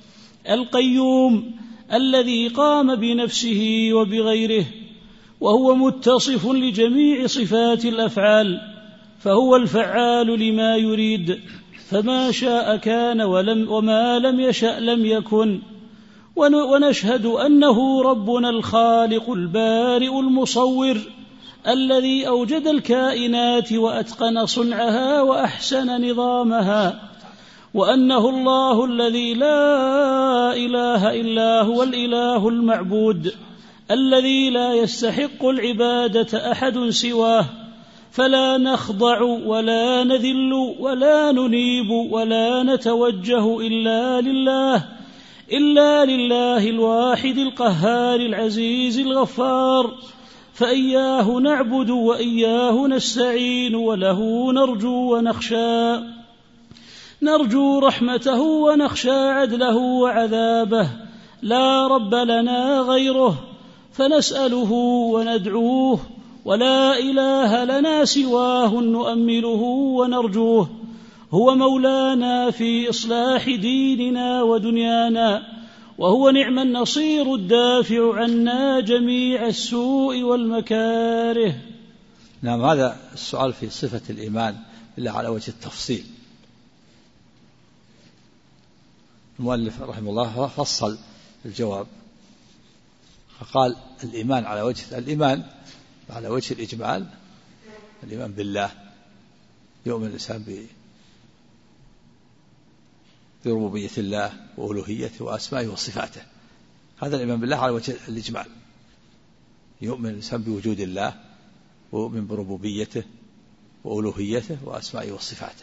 القيوم الذي قام بنفسه وبغيره، وهو متصف لجميع صفات الأفعال، فهو الفعال لما يريد، فما شاء كان ولم وما لم يشأ لم يكن. ونشهد أنه ربنا الخالق البارئ المصور الذي أوجد الكائنات وأتقن صنعها وأحسن نظامها، وأنه الله الذي لا إله إلا هو الإله المعبود الذي لا يستحق العبادة أحد سواه، فلا نخضع ولا نذل ولا ننيب ولا نتوجه إلا لله إلا لله الواحد القهار العزيز الغفار، فإياه نعبد وإياه نستعين، وله نرجو ونخشى نرجو رحمته ونخشى عدله وعذابه، لا رب لنا غيره، فنسأله وندعوه، ولا إله لنا سواه نؤمله ونرجوه، هو مولانا في إصلاح ديننا ودنيانا، وهو نعم النصير الدافع عنا جميع السوء والمكاره. نعم، هذا السؤال في صفة الإيمان إلا على وجه التفصيل. المؤلف رحمه الله فصل الجواب فقال الإيمان على وجه الإيمان على وجه الإجمال، الإيمان بالله، يؤمن الإنسان بربوبية الله وألوهيته وأسمائه وصفاته، هذا الإيمان بالله على وجه الإجمال. يؤمن الإنسان بوجود الله ويؤمن بربوبيته وألوهيته وأسمائه وصفاته،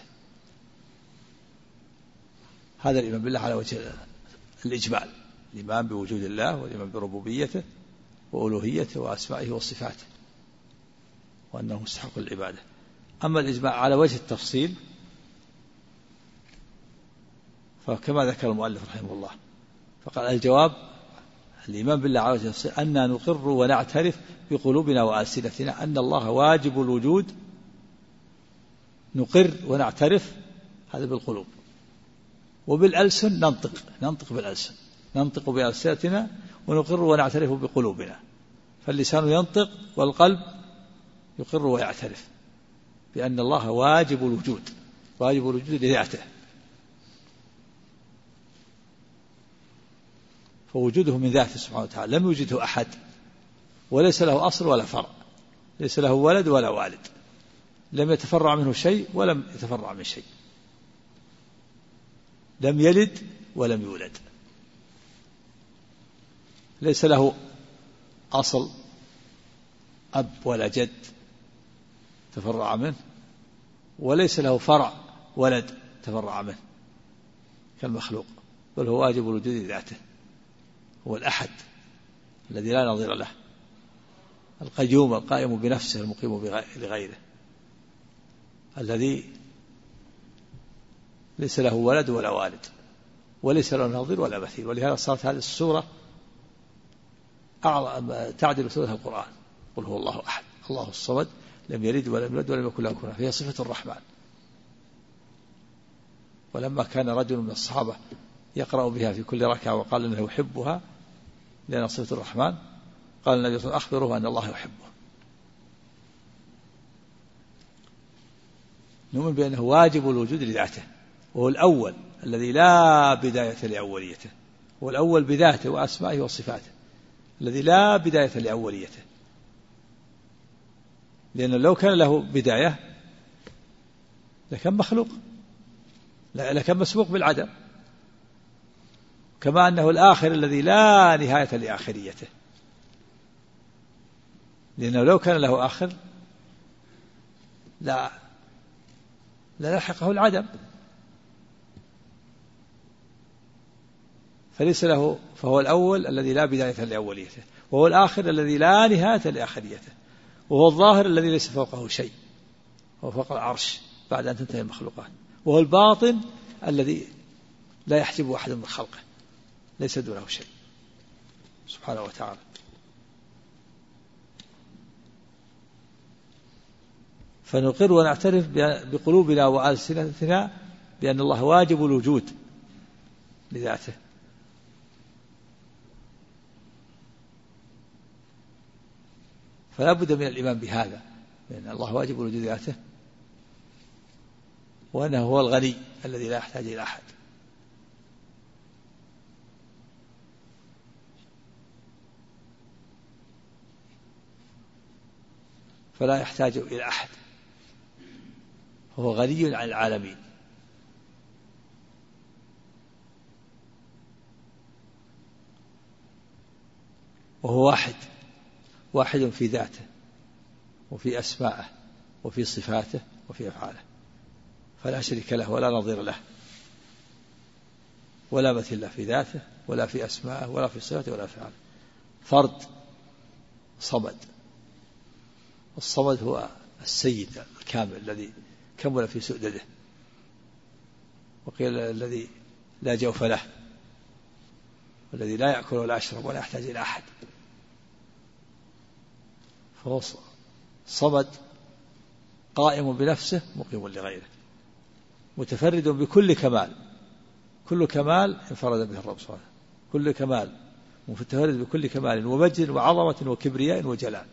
هذا الإيمان بالله على وجه الإجمال، الإيمان بوجود الله والإيمان بربوبيته وألوهيته وأسمائه وصفاته، وأنه مستحق العبادة. أما الإجماع على وجه التفصيل فكما ذكر المؤلف رحمه الله، فقال الجواب الإيمان بالله على وجه التفصيل أننا نقر ونعترف بقلوبنا وألسنتنا أن الله واجب الوجود، نقر ونعترف هذا بالقلوب، وبالألسن ننطق ننطق بالألسن ننطق بألسنتنا ونقر ونعترف بقلوبنا، فاللسان ينطق والقلب يقر ويعترف بأن الله واجب الوجود، واجب الوجود لذاته، فوجوده من ذاته سبحانه وتعالى، لم يوجده أحد، وليس له أصل ولا فرع، ليس له ولد ولا والد، لم يتفرع منه شيء ولم يتفرع من شيء، لم يلد ولم يولد، ليس له أصل أب ولا جد تفرع منه، وليس له فرع ولد تفرع منه كالمخلوق، بل هو واجب الوجود لذاته، هو الأحد الذي لا نظير له، القيوم القائم بنفسه المقيم لغيره، الذي ليس له ولد ولا والد وليس له نظير ولا مثيل. ولهذا صارت هذه السورة تعدل سورة القرآن، قل هو الله أحد الله الصمد لم يلد ولم يولد ولم يكن له كفوا أحد، فهي صفة الرحمن. ولما كان رجل من الصحابة يقرأ بها في كل ركعة وقال إنه يحبها لأن صفة الرحمن، قال النبي صلى الله عليه وسلم أخبره أن الله يحبه. نؤمن بأنه واجب الوجود لذاته، وهو الأول الذي لا بداية لأوليته، هو الأول بذاته وأسمائه وصفاته الذي لا بداية لأوليته، لأنه لو كان له بداية لكان مخلوق، لكان مسبوق بالعدم، كما أنه الآخر الذي لا نهاية لآخريته، لأنه لو كان له آخر لا للحقه العدم، فليس له، فهو الأول الذي لا بداية لأوليته، وهو الآخر الذي لا نهاية لآخريته، وهو الظاهر الذي ليس فوقه شيء، هو فوق العرش بعد أن تنتهي المخلوقات، وهو الباطن الذي لا يحجب أحد من خلقه، ليس دونه شيء سبحانه وتعالى. فنقر ونعترف بقلوبنا وألسنتنا بأن الله واجب الوجود لذاته، فلا بد من الإيمان بهذا، بأن الله واجب الوجود لذاته، وأنه هو الغني الذي لا يحتاج إلى أحد، فلا يحتاج إلى أحد، هو غني عن العالمين. وهو واحد، واحد في ذاته وفي أسمائه وفي صفاته وفي أفعاله، فلا شريك له ولا نظير له ولا مثيل له في ذاته ولا في أسمائه ولا في صفاته ولا في أفعاله. فرد صمد. الصمد هو السيد الكامل الذي كمل في سؤدده، وقيل الذي لا جوف له، والذي لا يأكل ولا يشرب ولا يحتاج إلى أحد، فهو صمد قائم بنفسه مقيم لغيره، متفرد بكل كمال، كل كمال انفرد به الرب سبحانه، كل كمال متفرد بكل كمال ومجد وعظمة وكبرياء وجلال،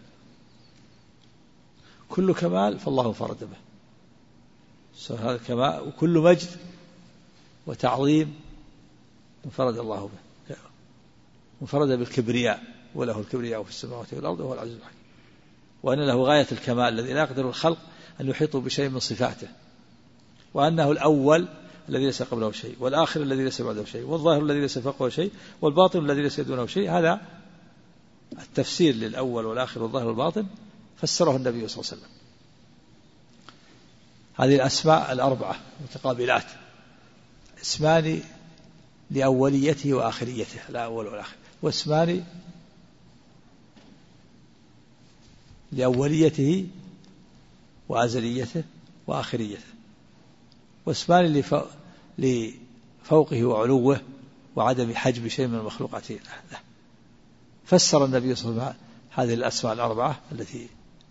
كل كمال فالله انفرد به، هذا الكمال، وكل مجد وتعظيم انفرد الله به، انفرد بالكبرياء، وله الكبرياء في السماوات والأرض وهو العزيز الحكيم، وأن له غاية الكمال الذي لا يقدر الخلق أن يحيطوا بشيء من صفاته، وأنه الأول الذي ليس قبله شيء، والآخر الذي ليس بعده شيء، والظاهر الذي ليس فوقه شيء، والباطن الذي ليس دونه شيء. هذا التفسير للأول والآخر والظاهر والباطن فسره النبي صلى الله عليه وسلم. هذه الأسماء الأربعة متقابلات، اسمان لأوليته وآخريته، الأول والآخر، واسمان لأوليته وأزليته وآخريته، واسمان لفوقه وعلوه وعدم حجب شيء من المخلوقات له. فسر النبي صلى الله عليه وسلم هذه الأسماء الأربعة التي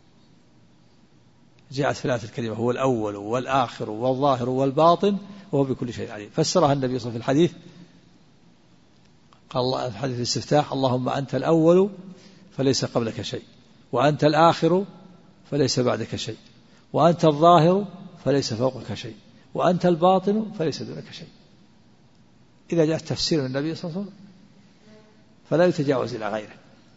جاءت في الآية الكريمة: هو الأول والآخر والظاهر والباطن وهو بكل شيء عليم. فسرها النبي صلى الله عليه وسلم في الحديث، قال الله في حديث الاستفتاح: اللهم أنت الأول فليس قبلك شيء، وأنت الآخر فليس بعدك شيء، وأنت الظاهر فليس فوقك شيء، وأنت الباطن فليس دونك شيء. إذا جاء تفسير من النبي صلى الله عليه وسلم فلا يتجاوز إلى غيره.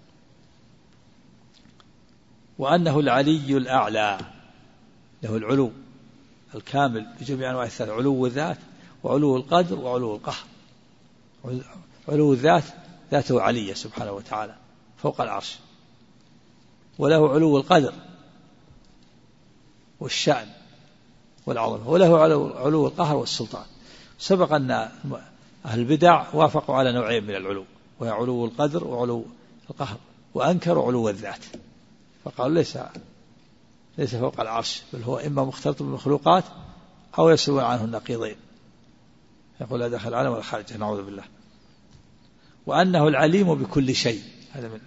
وأنه العلي الأعلى، له العلو الكامل بجميع أنواع الثلاث: علو الذات وعلو القدر وعلو القهر. علو الذات ذاته علية سبحانه وتعالى فوق العرش، وله علو القدر والشأن والعظمة، وله علو القهر والسلطان. سبق أن أهل البدع وافقوا على نوعين من العلو، وهي علو القدر وعلو القهر، وأنكروا علو الذات، فقالوا ليس ليس فوق العرش، بل هو إما مختلط بالمخلوقات أو يسلون عنه النقيضين، يقول لا داخل العالم ولا خارجه، نعوذ بالله. وأنه العليم بكل شيء، هذا من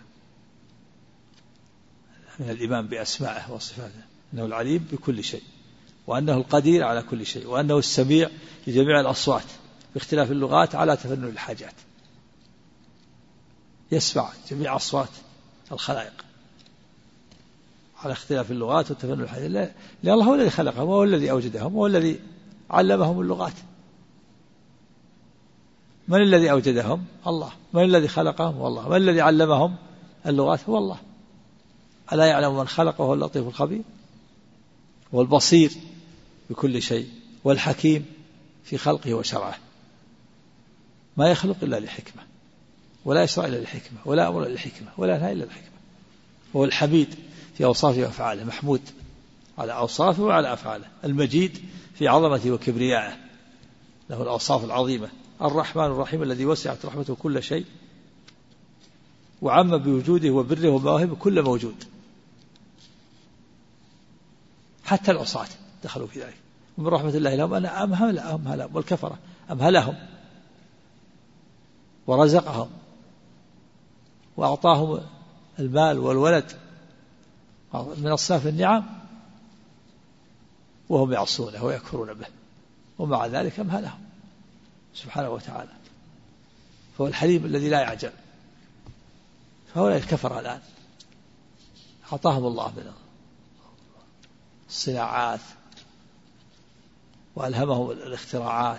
من الإيمان بأسمائه وصفاته، أنه العليم بكل شيء، وأنه القدير على كل شيء، وأنه السميع لجميع الأصوات باختلاف اللغات على تفنن الحاجات، يسمع جميع أصوات الخلائق على اختلاف اللغات وتفنن الحاجات، لأن الله هو الذي خلقهم وهو الذي أوجدهم وهو الذي علمهم اللغات. من الذي أوجدهم؟ الله. من الذي خلقهم؟ والله. من الذي علمهم اللغات؟ هو الله. ألا يعلم من خلق وهو اللطيف الخبير، والبصير بكل شيء، والحكيم في خلقه وشرعه، ما يخلق إلا لحكمة، ولا يشرع إلا لحكمة، ولا أمر إلا لحكمة، ولا نهى إلا لحكمة. هو الحميد في أوصافه وأفعاله، محمود على أوصافه وعلى أفعاله، المجيد في عظمته وكبريائه، له الأوصاف العظيمة. الرحمن الرحيم الذي وسعت رحمته كل شيء وعم بوجوده وبره ومواهبه كل موجود، حتى العصاة دخلوا في ذلك. ومن رحمة الله لهم أن أمهلهم هلهم والكفرة أمهلهم ورزقهم وأعطاهم المال والولد من أصناف النعم، وهم يعصونه ويكفرون به، ومع ذلك أمهلهم سبحانه وتعالى. فهو الحليم الذي لا يعجل. فهؤلاء الكفر الآن أعطاهم الله من الصناعات وألهمهم الاختراعات،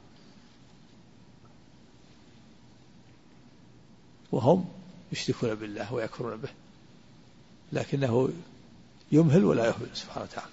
وهم يشركون بالله ويكفرون به، لكنه يمهل ولا يهمل سبحانه وتعالى.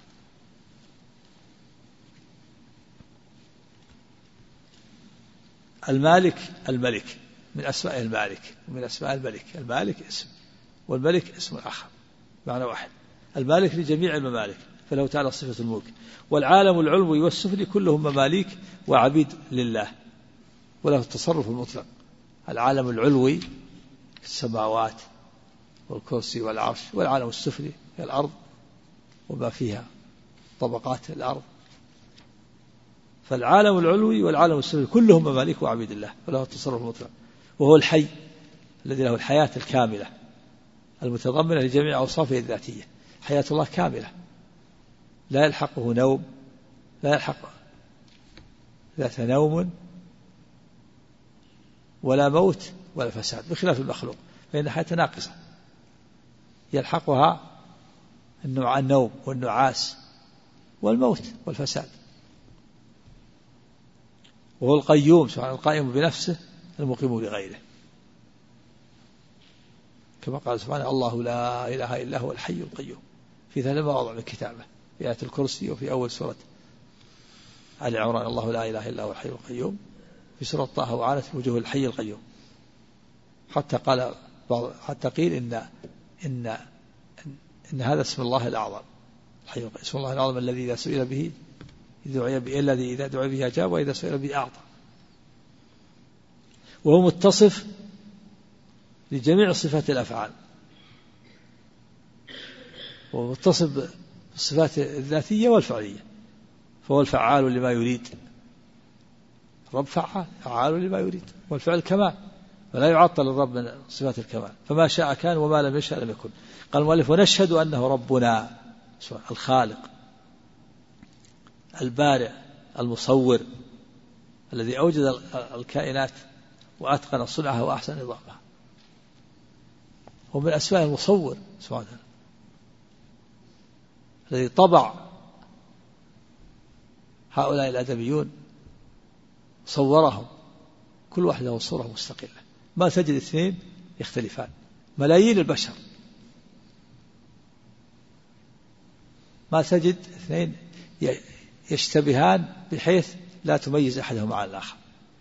المالك الملك من أسماء المالك، ومن أسماء الملك المالك اسم، والملك اسم آخر معنى واحد. المالك لجميع الممالك، فله تعالى صفة الملك. والعالم العلوي والسفلي كلهم مماليك وعبيد لله وله التصرف المطلق. العالم العلوي السماوات والكرسي والعرش، والعالم السفلي الأرض وما فيها طبقات الأرض. فالعالم العلوي والعالم السفلي كلهم مماليك وعبيد الله وله التصرف المطلق، وهو الحي الذي له الحياة الكاملة المتضمنة لجميع أوصافه الذاتية. حياة الله كاملة لا يلحقه نوم، لا يلحق ذات نوم ولا موت ولا فساد، بخلاف المخلوق فإن حياة ناقصة يلحقها النوم والنعاس والموت والفساد. وهو القيوم سبحانه القائم بنفسه المقيم لغيره، كما قال سبحانه الله لا إله إلا هو الحي القيوم في ثلاث مواضع من كتابه، في آية الكرسي وفي أول سورة آل عمران الله لا إله إلا هو الحي القيوم، في سورة طه وعانت وجوه الحي القيوم. حتى قال بعض حتى قيل إن إن إن هذا اسم الله الأعظم الحي القيوم، اسم الله الأعظم الذي إذا سئل به دعي به، الذي إذا دعي به أجاب وإذا سئل به أعطى. وهو متصف لجميع صفات الأفعال، وهو متصف بالصفات الذاتية والفعلية، فهو الفعال لما يريد. الرب فعال فعال لما يريد، والفعل كمال فلا يعطل الرب من صفات الكمال، فما شاء كان وما لم يشاء لم يكن. قال المؤلف ونشهد أنه ربنا الخالق البارئ المصور الذي أوجد الكائنات وأتقن صنعها وأحسن نظامها. ومن أسماء المصور سبحانه وتعالى الذي طبع هؤلاء الأدبيون صورهم كل واحد له صورة مستقلة، ما تجد اثنين يختلفان، ملايين البشر ما تجد اثنين يشتبهان بحيث لا تميز أحدهما عن الآخر،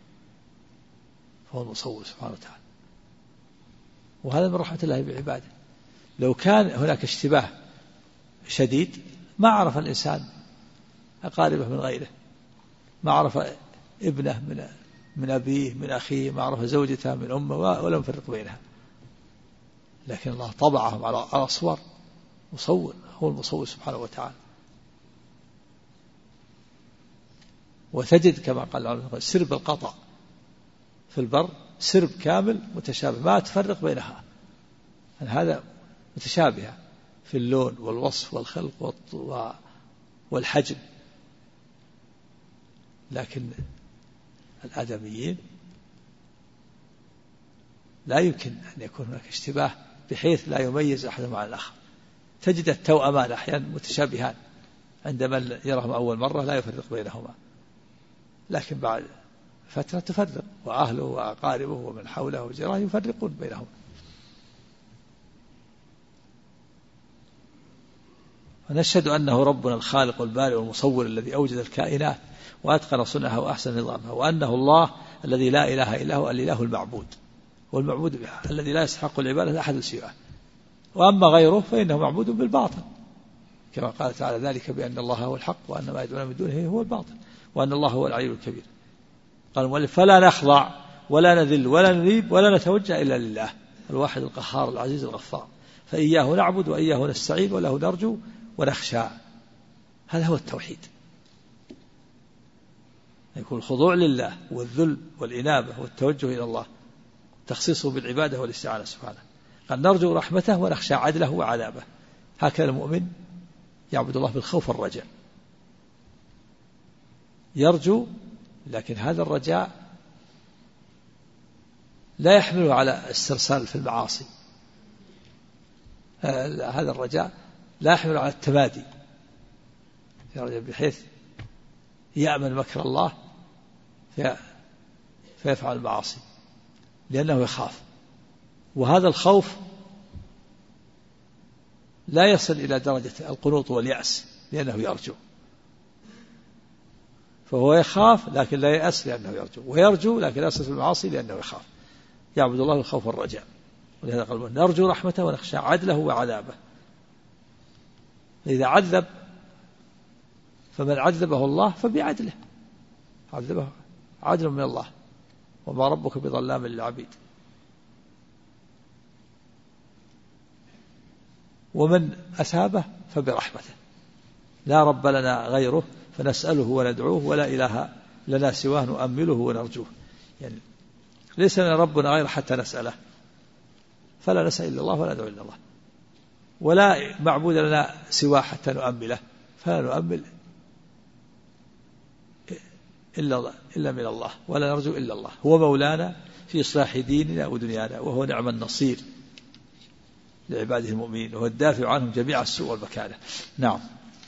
فهو المصور سبحانه وتعالى. وهذا من رحمة الله بعباده. لو كان هناك اشتباه شديد ما عرف الإنسان أقاربه من غيره، ما عرف ابنه من من أبيه من أخيه، ما عرف زوجته من أمه، ولم يفرق بينها. لكن الله طبعهم على صور، مصور، هو المصور سبحانه وتعالى. وتجد كما قال سرب القطع في البر سرب كامل متشابه ما تفرق بينها، يعني هذا متشابهة في اللون والوصف والخلق والحجم. لكن الآدميين لا يمكن أن يكون هناك اشتباه بحيث لا يميز أحدهم عن الآخر. تجد التوأمان أحيانا متشابهان، عندما يراهم أول مرة لا يفرق بينهما، لكن بعد فترة تفرق، وأهله وأقاربه ومن حوله وجيرانه يفرقون بينهم. ونشهد أنه ربنا الخالق البارئ والمصور الذي أوجد الكائنات وأتقن صنعها وأحسن نظامها، وأنه الله الذي لا إله إلا هو الإله المعبود، والمعبود الذي لا يستحق العبادة أحد سواه، وأما غيره فإنه معبود بالباطل، كما قال تعالى ذلك بأن الله هو الحق وأن ما يدعون من دونه هو الباطل وأن الله هو العلي الكبير. قال المؤلف فلا نخضع ولا نذل ولا نريب ولا نتوجه إلا لله الواحد القهار العزيز الغفار، فإياه نعبد وإياه نستعين وله نرجو ونخشى. هذا هو التوحيد، يكون الخضوع لله والذل والإنابة والتوجه إلى الله، تخصيصه بالعبادة والاستعانة سبحانه. قال نرجو رحمته ونخشى عدله وعذابه. هكذا المؤمن يعبد الله بالخوف والرجاء، يرجو، لكن هذا الرجاء لا يحمله على استرسال في المعاصي، هذا الرجاء لا يحمله على التمادي، بحيث يأمن مكر الله فيفعل المعاصي لأنه يخاف. وهذا الخوف لا يصل إلى درجة القنوط واليأس لأنه يرجو، فهو يخاف لكن لا يأس لأنه يرجو، ويرجو لكن لا يصل في المعاصي لأنه يخاف. يعبد الله بالخوف والرجاء، ولهذا قال نرجو رحمته ونخشى عدله وعذابه. إذا عذب فمن عذبه الله فبعدله، عذبه عدل من الله، وما ربك بظلام للعبيد. ومن أثابه فبرحمته، لا رب لنا غيره فنسأله وندعوه، ولا إله لنا سواه نؤمله ونرجوه. يعني ليس لنا ربنا غير حتى نسأله، فلا نسأل إلا الله ولا ندعو إلا الله، ولا معبود لنا سواه حتى نؤمله، فلا نؤمل إلا, إلا من الله، ولا نرجو إلا الله. هو مولانا في إصلاح ديننا ودنيانا، وهو نعم النصير لعباده المؤمنين، وهو الدافع عنهم جميع السوء والمكاره. نعم.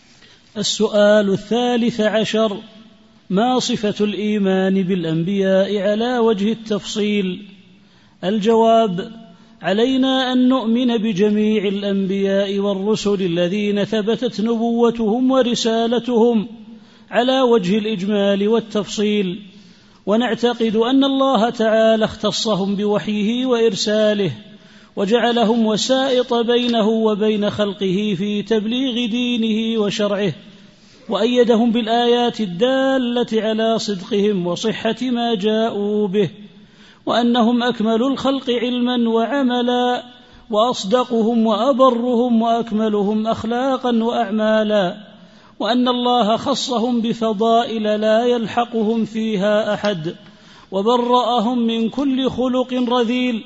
السؤال الثالث عشر: ما صفة الإيمان بالأنبياء على وجه التفصيل؟ الجواب: علينا أن نؤمن بجميع الأنبياء والرسل الذين ثبتت نبوتهم ورسالتهم على وجه الإجمال والتفصيل، ونعتقد أن الله تعالى اختصهم بوحيه وإرساله، وجعلهم وسائط بينه وبين خلقه في تبليغ دينه وشرعه، وأيدهم بالآيات الدالة على صدقهم وصحة ما جاءوا به، وأنهم أكمل الخلق علما وعملا، وأصدقهم وأبرهم وأكملهم أخلاقا وأعمالا، وأن الله خصهم بفضائل لا يلحقهم فيها أحد، وبرأهم من كل خلق رذيل،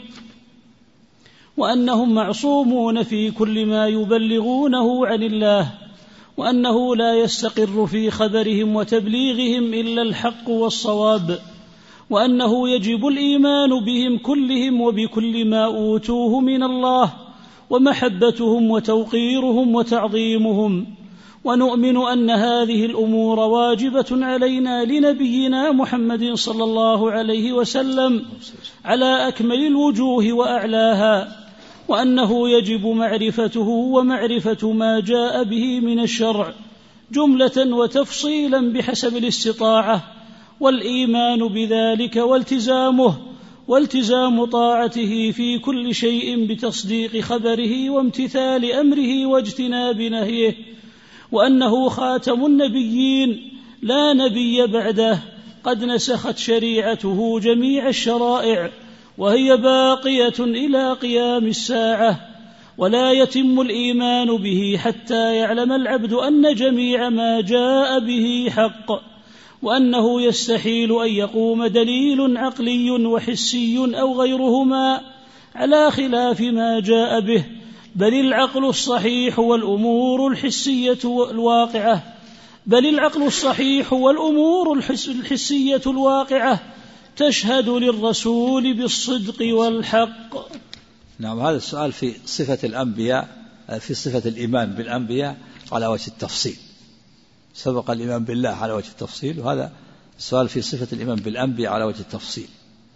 وأنهم معصومون في كل ما يبلغونه عن الله، وأنه لا يستقر في خبرهم وتبليغهم إلا الحق والصواب، وأنه يجب الإيمان بهم كلهم وبكل ما أوتوه من الله، ومحبتهم وتوقيرهم وتعظيمهم. ونؤمن أن هذه الأمور واجبة علينا لنبينا محمد صلى الله عليه وسلم على أكمل الوجوه وأعلاها، وأنه يجب معرفته ومعرفة ما جاء به من الشرع جملة وتفصيلا بحسب الاستطاعة، والإيمان بذلك والتزامه والتزام طاعته في كل شيء بتصديق خبره وامتثال أمره واجتناب نهيه، وأنه خاتم النبيين لا نبي بعده، قد نسخت شريعته جميع الشرائع، وهي باقية إلى قيام الساعة، ولا يتم الإيمان به حتى يعلم العبد أن جميع ما جاء به حق، وأنه يستحيل أن يقوم دليل عقلي وحسي أو غيرهما على خلاف ما جاء به، بل العقل الصحيح والأمور الحسية الواقعة بل العقل الصحيح والأمور الحسية الواقعة تشهد للرسول بالصدق والحق. نعم. هذا السؤال في صفة الأنبياء، في صفة الإيمان بالأنبياء على وجه التفصيل. سبق الإيمان بالله على وجه التفصيل، وهذا السؤال في صفة الإيمان بالأنبياء على وجه التفصيل.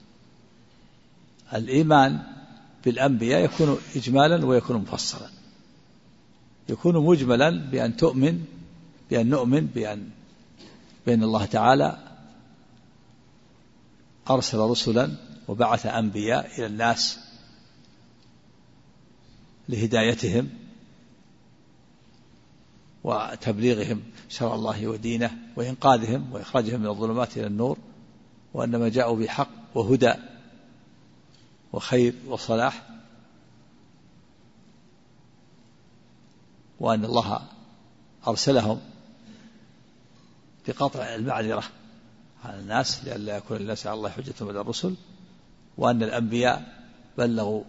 الإيمان بالأنبياء يكون إجمالا ويكون مفصلا. يكون مجملا بأن تؤمن بأن نؤمن بأن بأن الله تعالى أرسل رسلا وبعث أنبياء إلى الناس لهدايتهم وتبليغهم شرع الله ودينه وإنقاذهم وإخراجهم من الظلمات إلى النور، وأنما جاءوا بحق وهدى وخير وصلاح، وأن الله أرسلهم لقطع المعذرة على الناس لئلا يكون للناس على الله حجة بعد الرسل، وأن الأنبياء بلغوا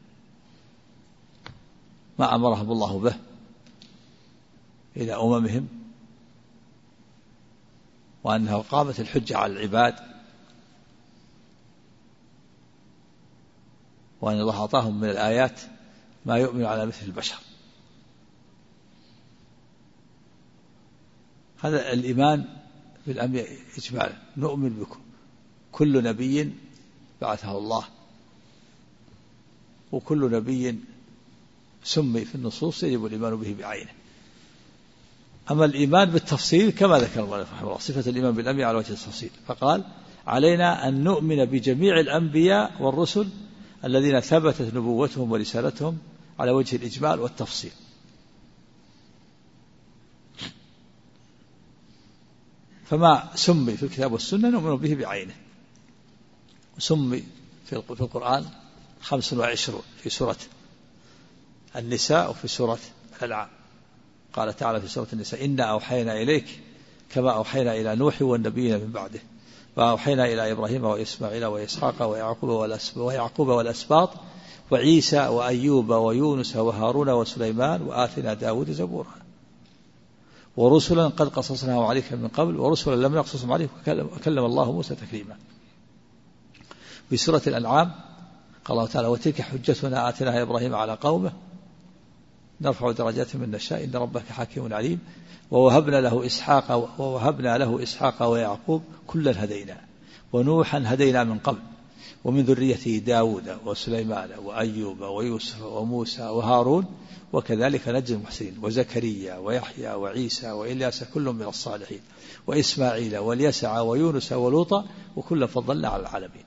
ما أمرهم الله به إلى أممهم، وأنها قامت الحجة على العباد، وأن الله أعطاهم من الآيات ما يؤمن على مثل البشر. هذا الإيمان بالأنبياء إجمالا. نؤمن بكم كل نبي بعثه الله، وكل نبي سمي في النصوص يجب الإيمان به بعينه. أما الإيمان بالتفصيل كما ذكر الله رحمه الله صفة الإيمان بالأنبياء على وجه التفصيل، فقال: علينا أن نؤمن بجميع الأنبياء والرسل الذين ثبتت نبوتهم ورسالتهم على وجه الإجمال والتفصيل. فما سمي في الكتاب والسنة نؤمن به بعينه. وسمي في القرآن خمس وعشرون في سورة النساء وفي سورة الأنعام. قال تعالى في سورة النساء إنا أوحينا إليك كما أوحينا إلى نوح والنبيين من بعده وأوحينا إلى إبراهيم وإسماعيل وإسحاق ويعقوب والأسباط وعيسى وأيوب ويونس وهارون وسليمان وآتنا داود زبورا ورسلا قد قصصناهم عليك من قبل ورسلا لم نقصصهم عليك وكلم الله موسى تكليما. في سورة الأنعام قال الله تعالى وتلك حجتنا آتناها إبراهيم على قومه نرفع درجات من نشاء إن ربك حكيم عليم ووهبنا له إسحاق ووهبنا له إسحاق ويعقوب كلا هدينا ونوحا هدينا من قبل ومن ذريته داود وسليمان وأيوب ويوسف وموسى وهارون وكذلك نجزي المحسنين وزكريا ويحيى وعيسى وإلياس كل من الصالحين وإسماعيل واليسع ويونس ولوطا وكلا فضلنا على العالمين.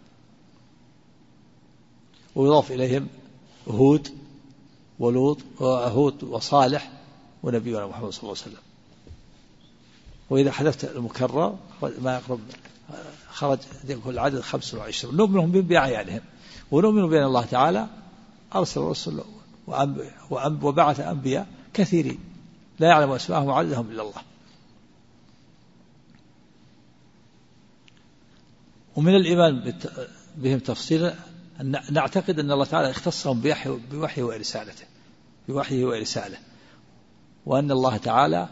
ويضاف إليهم هود ولوط وهود وصالح ونبينا محمد صلى الله عليه وسلم. وإذا حذفت المكرر ما يقرب خرج كل عدد خمسة وعشرين. نؤمنهم بأعيانهم ونؤمن بأن الله تعالى أرسل رسل وبعث أنبياء كثيرين لا يعلم أسماءهم وعددهم إلا الله. ومن الإيمان بهم تفصيلا أن نعتقد أن الله تعالى اختصهم بوحيه وإرسالته بوحيه وإرساله وأن الله تعالى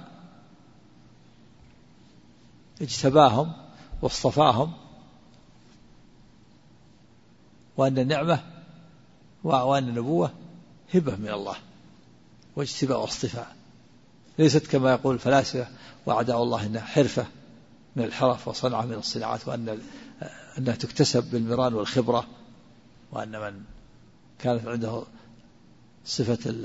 اجتباهم واصطفاهم وأن النعمة وأن النبوة هبة من الله واجتباء واصطفاء ليست كما يقول الفلاسفة وأعداء الله إنها حرفة من الحرف وصنعة من الصناعات وأن أنها تكتسب بالمران والخبرة وأن من كانت عنده صفة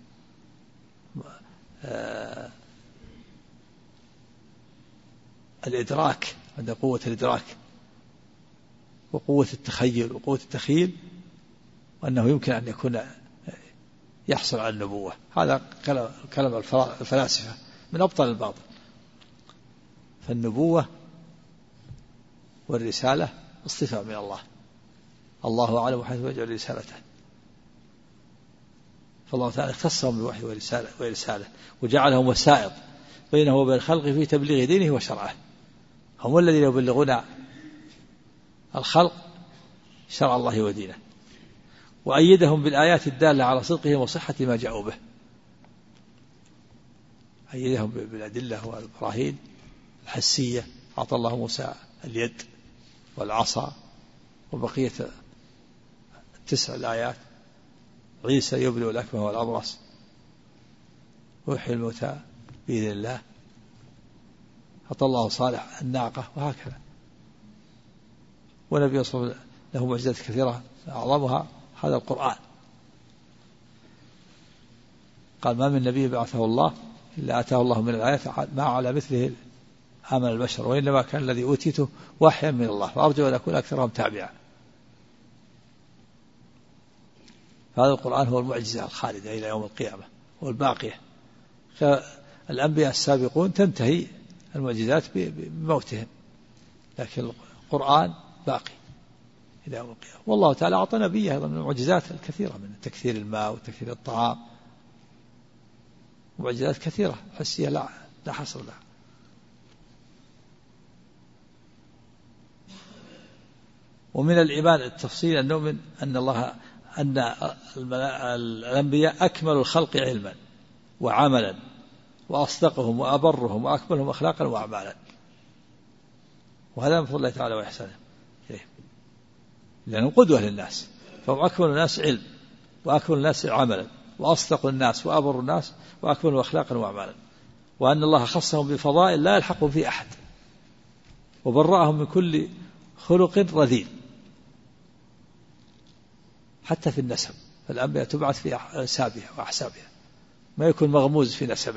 الإدراك عنده قوة الإدراك وقوة التخيل وقوة التخيل وأنه يمكن أن يكون يحصل على النبوة. هذا كلام الفلاسفة من أبطل الباطل. فالنبوة والرسالة اصطفاء من الله الله أعلم حيث يجعل رسالته. فالله تعالى اختصهم بوحي ورسالة, ورسالة وجعلهم وسائط بينه وبين الخلق في تبليغ دينه وشرعه. هم الذين يبلغون الخلق شرع الله ودينه وأيدهم بالآيات الدالة على صدقهم وصحة ما جاءوا به. أيدهم بالأدلة والبراهين الحسية. أعطى الله موسى اليد والعصا وبقية تسع الآيات. عيسى يبرئ الأكمه والأبرص ويحيي الموتى بإذن الله. أعطى الله صالح الناقة وهكذا. ونبي صلى الله عليه وسلم له معجزات كثيرة أعظمها هذا القرآن. قال ما من نبي بعثه الله إلا آتاه الله من الآيات ما على مثله آمن البشر وإنما كان الذي أوتيته وحيا من الله فأرجو أن أكون أكثرهم تابعا. هذا القرآن هو المعجزة الخالدة إلى يوم القيامة والباقية. الأنبياء السابقون تنتهي المعجزات بموتهم لكن القرآن باقي إلى يوم القيامة. والله تعالى أعطى نبيه أيضا من المعجزات الكثيرة من تكثير الماء وتكثير الطعام معجزات كثيرة حسية لا لا حصر لها. ومن الإيمان التفصيل أن نؤمن أن الله أن الأنبياء أكمل الخلق علما وعملا وأصدقهم وأبرهم وأكملهم أخلاقا وأعمالا. وهذا من فضل الله تعالى وإحسانه لأنهم قدوة للناس. فهم أكمل الناس علم وأكمل الناس عملا وأصدق الناس وأبر الناس وأكمل أخلاقا وأعمالا. وأن الله خصهم بفضائل لا يلحقهم في أحد وبرأهم من كل خلق رذيل حتى في النسب. فالأنبياء تبعث في أنسابها وأحسابها ما يكون مغموز في نسبه.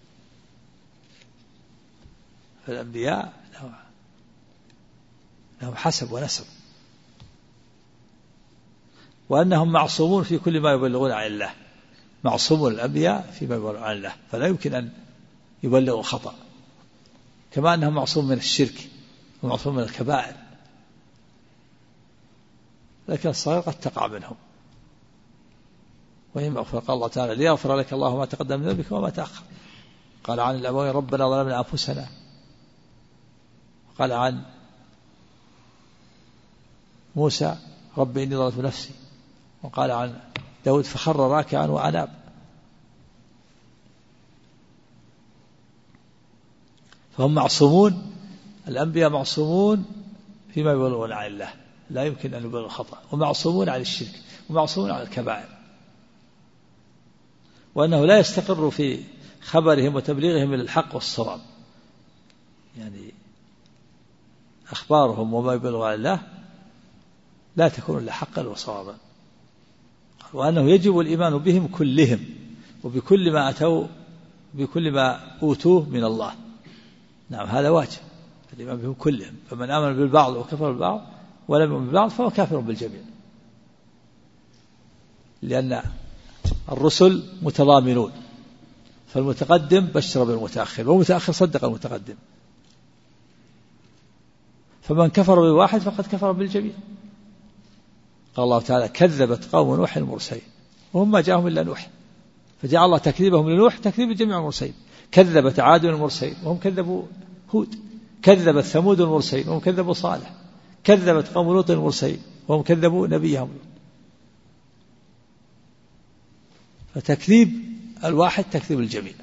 فالأنبياء لهم حسب ونسب. وأنهم معصومون في كل ما يبلغون عن الله. معصومون الأنبياء فيما يبلغون عن الله فلا يمكن أن يبلغوا خطأ كما أنه معصوم من الشرك ومعصوم من الكبائر، لكن الصغير قد تقع منهم وهم أغفر. قال الله تعالى ليغفر لك الله ما تقدم من ذنبك وما تأخر. قال عن الأبوين ربنا ظلمنا أنفسنا، قال عن موسى رب إني ظلمت نفسي، وقال عن داود فخر راكعا وأناب. فهم معصومون، الأنبياء معصومون فيما يبلغون عن الله، لا يمكن أن يبلغوا الخطأ، ومعصومون عن الشرك ومعصومون عن الكبائر، وأنه لا يستقر في خبرهم وتبليغهم من الحق والصواب، يعني أخبارهم وما يبلغ عن الله لا تكون إلا حقا وصوابا. وأنه يجب الإيمان بهم كلهم وبكل ما أتوا بكل ما أوتوه من الله. نعم هذا واجب الإيمان بهم كلهم، فمن آمن بالبعض وكفر بالبعض ولم يؤمن بالبعض فهو كافر بالجميع، لأن الرسل متضامنون، فالمتقدم بشر بالمتأخر والمتأخر صدق المتقدم، فمن كفر بالواحد فقد كفر بالجميع. قال الله تعالى كذبت قوم نوح المرسلين وهم ما جاءهم إلا نوح، فجعل الله تكذيبهم لنوح تكذيب جميع المرسلين. كذبت عاد المرسلين وهم كذبوا هود، كذبت ثمود المرسلين وهم كذبوا صالح، كذبت قوم لوط المرسلين وهم كذبوا نبيهم. فتكذيب الواحد تكذيب الجميع.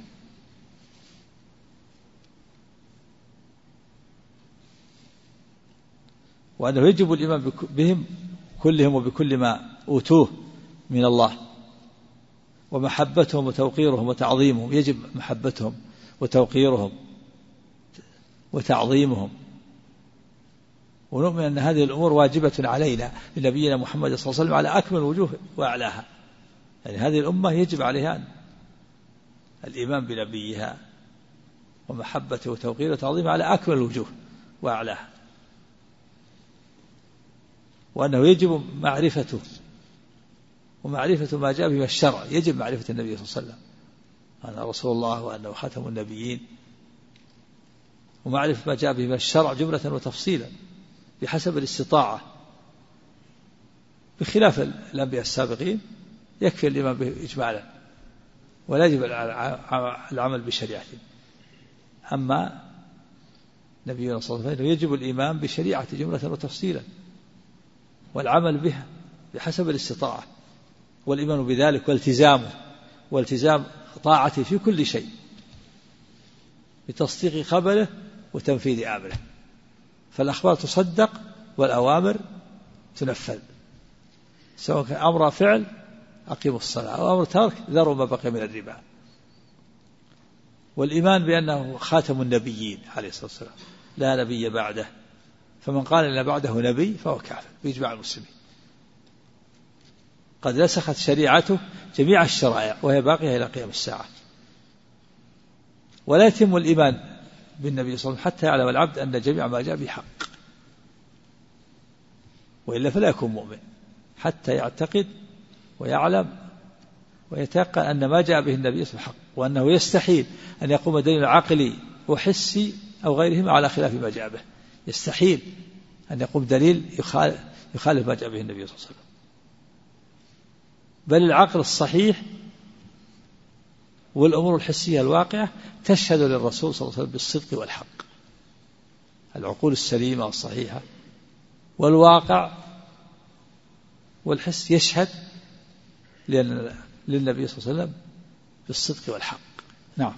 وأنه يجب الإيمان بهم كلهم وبكل ما أوتوه من الله، ومحبتهم وتوقيرهم وتعظيمهم، يجب محبتهم وتوقيرهم وتعظيمهم. ونؤمن أن هذه الأمور واجبة علينا لنبينا محمد صلى الله عليه وسلم على أكمل الوجوه وأعلاها، يعني هذه الأمة يجب عليها الإيمان بنبيها ومحبته وتوقيره وتعظيمه على أكمل الوجوه وأعلاها، وأنه يجب معرفته ومعرفة ما جاء به الشرع، يجب معرفة النبي صلى الله عليه وسلم أنه رسول الله وأنه خاتم النبيين، ومعرفة ما جاء به الشرع جملة وتفصيلا بحسب الاستطاعة، بخلاف الأنبياء السابقين يكفي الإيمان به إجمالا ولا يجب العمل بشريعته. أما نبينا صلى الله عليه وسلم يجب الإيمان بشريعة جملة وتفصيلا والعمل بها بحسب الاستطاعة، والإيمان بذلك والتزامه والتزام طاعته في كل شيء بتصديق خبره وتنفيذ أمره. فالأخبار تصدق والأوامر تنفذ، سواء كان أمر فعل أقيموا الصلاة أو أمر ترك ذروا ما بقي من الربا. والإيمان بأنه خاتم النبيين عليه الصلاة والسلام لا نبي بعده، فمن قال إن بعده نبي فهو كافر بإجماع المسلمين، قد نسخت شريعته جميع الشرائع وهي باقية إلى قيام الساعة. ولا يتم الإيمان بالنبي صلى الله عليه وسلم حتى يعلم العبد أن جميع ما جاء به حق، وإلا فلا يكون مؤمن حتى يعتقد ويعلم ويتيقن أن ما جاء به النبي صلى الله عليه وسلم حق، وأنه يستحيل أن يقوم دليل عقلي وحسي أو غيرهما على خلاف ما جاء به، يستحيل أن يقوم دليل يخالف, يخالف ما جاء به النبي صلى الله عليه وسلم. بل العقل الصحيح والأمور الحسية الواقعة تشهد للرسول صلى الله عليه وسلم بالصدق والحق، العقول السليمة الصحيحة والواقع والحس يشهد للنبي صلى الله عليه وسلم بالصدق والحق. نعم.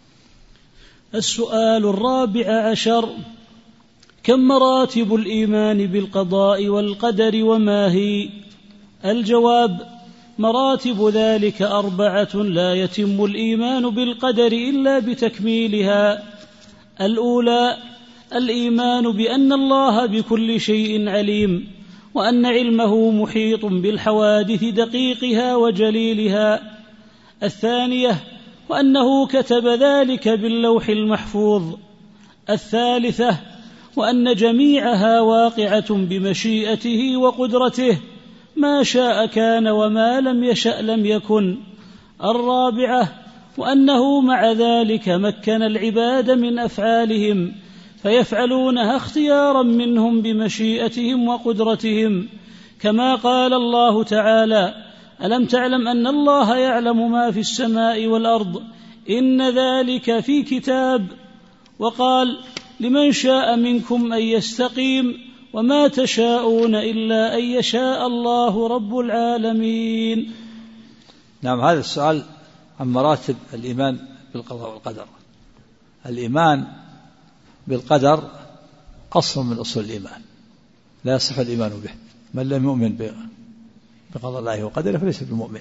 السؤال الرابع عشر: كم مراتب الإيمان بالقضاء والقدر وما هي؟ الجواب: مراتب ذلك أربعة لا يتم الإيمان بالقدر إلا بتكميلها. الأولى الإيمان بأن الله بكل شيء عليم، وأن علمه محيط بالحوادث دقيقها وجليلها. الثانية وأنه كتب ذلك باللوح المحفوظ. الثالثة وأن جميعها واقعة بمشيئته وقدرته، ما شاء كان وما لم يشأ لم يكن. الرابعة وأنه مع ذلك مكن العباد من أفعالهم فيفعلونها اختيارا منهم بمشيئتهم وقدرتهم، كما قال الله تعالى: ألم تعلم أن الله يعلم ما في السماء والأرض إن ذلك في كتاب. وقال: لمن شاء منكم أن يستقيم وما تشاءون إلا أن يشاء الله رب العالمين. نعم، هذا السؤال عن مراتب الإيمان بالقضاء والقدر. الإيمان بالقدر أصل من أصول الإيمان، لا يصح الإيمان به. من لم يؤمن بقضاء الله وقدره فليس بمؤمن.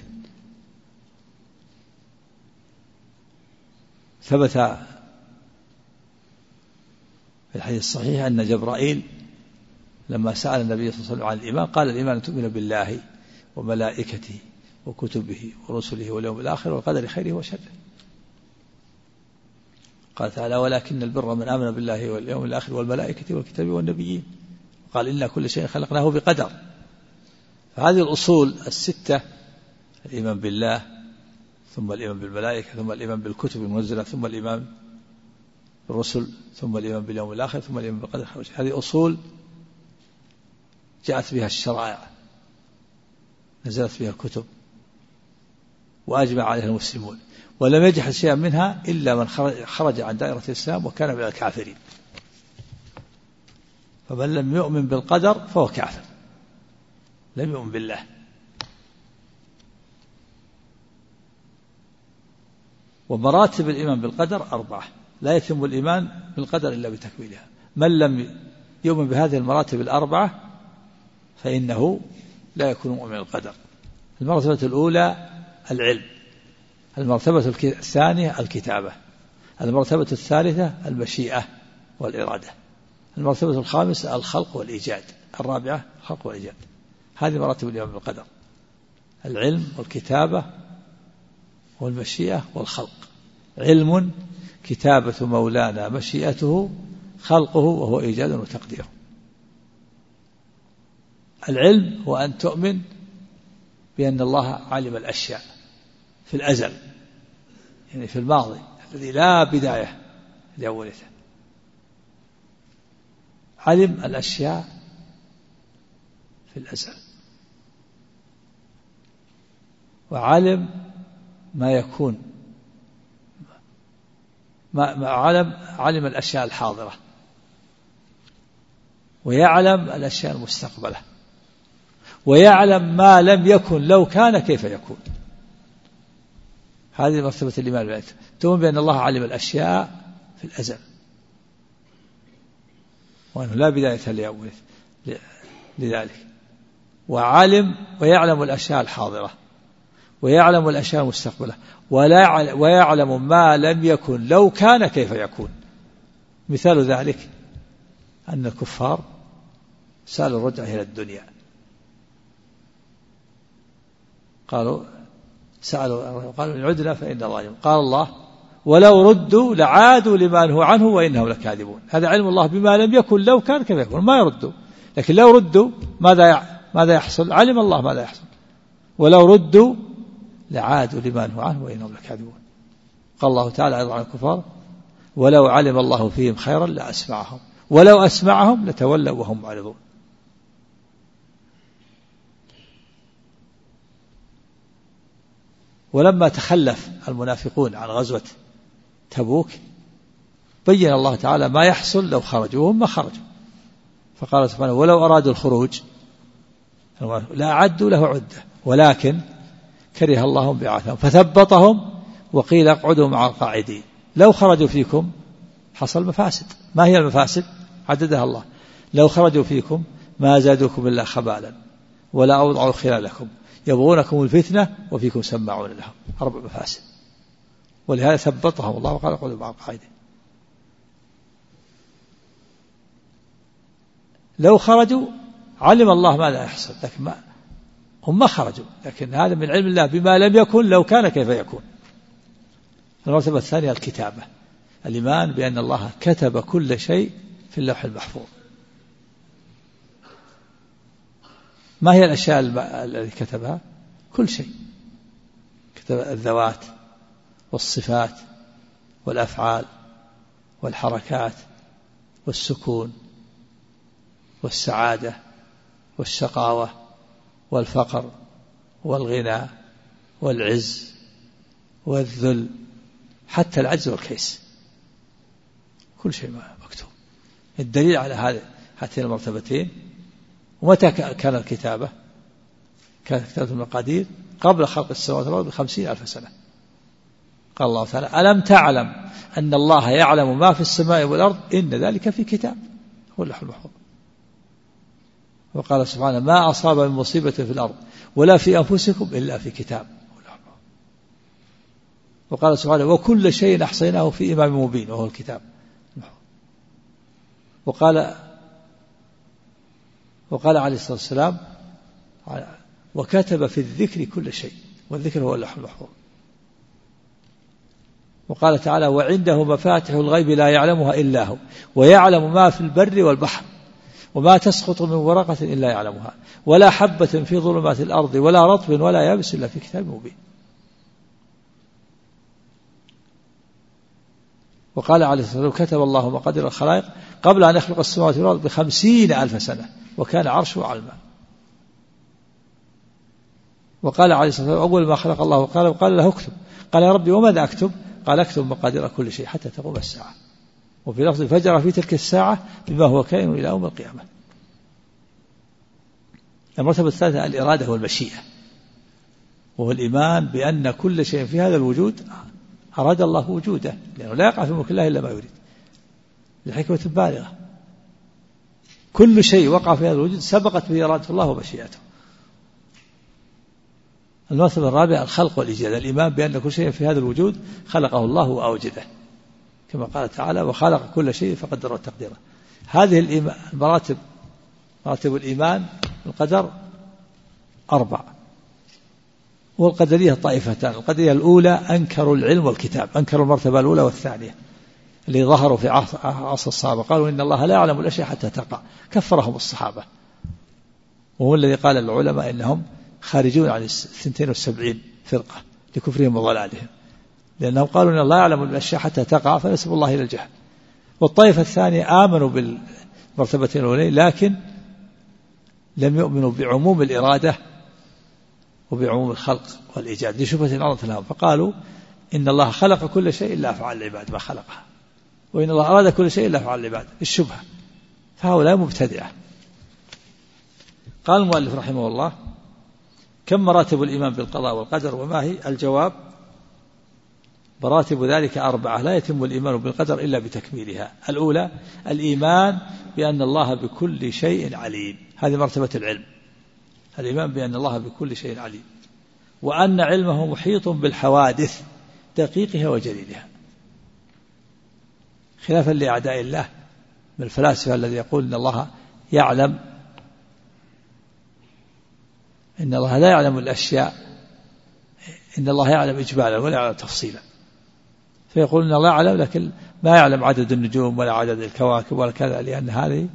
ثبت في الحديث الصحيح أن جبرائيل لما سأل النبي صلى الله عليه وسلم عن الإيمان قال: الإيمان تؤمن بالله وملائكته وكتبه ورسله واليوم الآخر والقدر خيره وشره. قال تعالى: ولكن البر من آمن بالله واليوم الآخر والملائكة والكتاب والنبيين. قال: إن كل شيء خلقناه بقدر. فهذه الأصول الستة: الإيمان بالله، ثم الإيمان بالملائكة، ثم الإيمان بالكتب المنزلة، ثم الإيمان بالرسل، ثم الإيمان باليوم الآخر، ثم الإيمان بالقدر. هذه أصول جاءت بها الشرائع، نزلت بها الكتب، وأجمع عليها المسلمون، ولم يجحد شيئا منها إلا من خرج عن دائرة الإسلام وكان من الكافرين. فمن لم يؤمن بالقدر فهو كافر، لم يؤمن بالله. ومراتب الإيمان بالقدر أربعة، لا يتم الإيمان بالقدر إلا بتكميلها. من لم يؤمن بهذه المراتب الأربعة فإنه لا يكون مؤمن بالقدر. المرتبة الأولى العلم، المرتبة الثانية الكتابة، المرتبة الثالثة المشيئة والإرادة، المرتبة الخامسة الخلق والإيجاد، الرابعة الخلق والإيجاد. هذه مراتب الإيمان بالقدر: العلم والكتابة والمشيئة والخلق. علم كتابة مولانا، مشيئته خلقه وهو إيجاد وتقديره. العلم هو أن تؤمن بأن الله علم الأشياء في الأزل، يعني في الماضي الذي لا بداية لأولها. علم الأشياء في الأزل، وعلم ما يكون، ما ما علم علم الأشياء الحاضرة، ويعلم الأشياء المستقبلة، ويعلم ما لم يكن لو كان كيف يكون. هذه مرتبة الإيمان بالله، تؤمن بأن الله علم الأشياء في الأزل، وأنه لا بداية لأوله لذلك، وعلم ويعلم الأشياء الحاضرة، ويعلم الأشياء المستقبلة، ويعلم ما لم يكن لو كان كيف يكون. مثال ذلك أن الكفار سألوا الرجعة إلى الدنيا، قالوا سألوا قالوا إن عدنا فإن الله، قال الله: ولو ردوا لعادوا لما نهوا عنه وإنهم لكاذبون. هذا علم الله بما لم يكن لو كان كيف يكون، ما يردوا. لكن لو ردوا ماذا ماذا يحصل؟ علم الله ماذا يحصل. ولو ردوا لعادوا لما نهوا عنه وإنهم لكاذبون. قال الله تعالى أيضا عن الكفار: ولو علم الله فيهم خيرا لأسمعهم ولو أسمعهم لتولوا وهم معرضون. ولما تخلف المنافقون عن غزوة تبوك بين الله تعالى ما يحصل لو خرجوا، وهم ما خرجوا. فقال سبحانه: ولو أرادوا الخروج لا أعدوا له عدة ولكن كره الله بعثهم فثبطهم وقيل اقعدوا مع القاعدين. لو خرجوا فيكم حصل مفاسد. ما هي المفاسد؟ عددها الله: لو خرجوا فيكم ما زادوكم إلا خبالا ولا أوضعوا خلالكم يبغونكم الفتنة وفيكم سماعون لهم. أربع مفاسد، ولهذا ثبطهم الله وقال اقعدوا مع القاعدين. لو خرجوا علم الله ماذا يحصل، لكن ما هم ما خرجوا، لكن هذا من علم الله بما لم يكن لو كان كيف يكون. المرتبة الثانية الكتابة، الإيمان بأن الله كتب كل شيء في اللوح المحفوظ. ما هي الأشياء التي كتبها؟ كل شيء، كتب الذوات والصفات والأفعال والحركات والسكون والسعادة والشقاوة والفقر والغنى والعز والذل، حتى العجز والكيس، كل شيء مكتوب. الدليل على هذه هاتين المرتبتين. ومتى كان الكتابة؟ كانت كتابة المقادير قبل خلق السماوات والأرض بخمسين ألف سنة. قال الله تعالى: ألم تعلم أن الله يعلم ما في السماء والأرض إن ذلك في كتاب هو اللوح المحفوظ. وقال سبحانه: ما أصاب من مصيبة في الأرض ولا في أنفسكم إلا في كتاب. وقال سبحانه: وكل شيء أحصيناه في إمام مبين وهو الكتاب. وقال وقال عليه الصلاة والسلام: وكتب في الذكر كل شيء، والذكر هو اللوح المحفوظ. وقال تعالى: وعنده مفاتح الغيب لا يعلمها إلا هو ويعلم ما في البر والبحر وما تسقط من ورقة إلا يعلمها ولا حبة في ظلمات الأرض ولا رطب ولا يابس إلا في كتاب مبين. وقال عليه الصلاة والسلام: كتب الله مقادير الخلائق قبل أن يخلق السماوات والأرض بخمسين ألف سنة وكان عرشه على الماء. وقال عليه الصلاة والسلام: أول ما خلق الله قال وقال له: اكتب. قال: يا ربي وماذا أكتب؟ قال: اكتب مقادير كل شيء حتى تقوم الساعة. وفي لفظ: فجر في تلك الساعة بما هو كائن إلى يوم القيامة. المرتبة الثالثة الإرادة والمشيئة، وهو الإيمان بأن كل شيء في هذا الوجود أراد الله وجوده، لأنه لا يقع في ملك الله إلا ما يريد لحكمة بالغة. كل شيء وقع في هذا الوجود سبقت به إرادة الله ومشيئته. المرتبة الرابعة الخلق والإيجاد، الإيمان بأن كل شيء في هذا الوجود خلقه الله وأوجده، كما قال تعالى: وخلق كل شيء فقدره تقديره. هذه المراتب، مراتب الإيمان القدر أربع. والقدرية طائفتان: القدرية الأولى أنكروا العلم والكتاب، أنكروا المرتبة الأولى والثانية اللي ظهروا في عصر الصحابة، قالوا إن الله لا يعلم الأشياء حتى تقع، كفرهم الصحابة. وهو الذي قال العلماء إنهم خارجون عن الثنتين والسبعين فرقة لكفرهم وضلالهم، لأنهم قالوا إن الله يعلم الأشياء حتى تقع فنسب الله إلى الجهل. والطائفة الثانية آمنوا بالمرتبتين الأولين لكن لم يؤمنوا بعموم الإرادة وبعموم الخلق والإيجاد لشبهة عرضت لهم، فقالوا إن الله خلق كل شيء إلا أفعال العباد ما خلقها، وإن الله أراد كل شيء إلا أفعال العباد، الشبهة. فهؤلاء مبتدعة. قال المؤلف رحمه الله: كم مراتب الإيمان بالقضاء والقدر وما هي؟ الجواب: مراتب ذلك أربعة، لا يتم الإيمان بالقدر إلا بتكميلها. الأولى الإيمان بأن الله بكل شيء عليم، هذه مرتبة العلم، الإيمان بأن الله بكل شيء عليم، وأن علمه محيط بالحوادث دقيقها وجليلها، خلافا لأعداء الله من الفلاسفة الذي يقول إن الله يعلم، إن الله لا يعلم الأشياء، إن الله يعلم إجمالا ولا يعلم تفصيلا، فيقول إن الله يعلم لكن ما يعلم عدد النجوم ولا عدد الكواكب ولا كذا، لأن هذه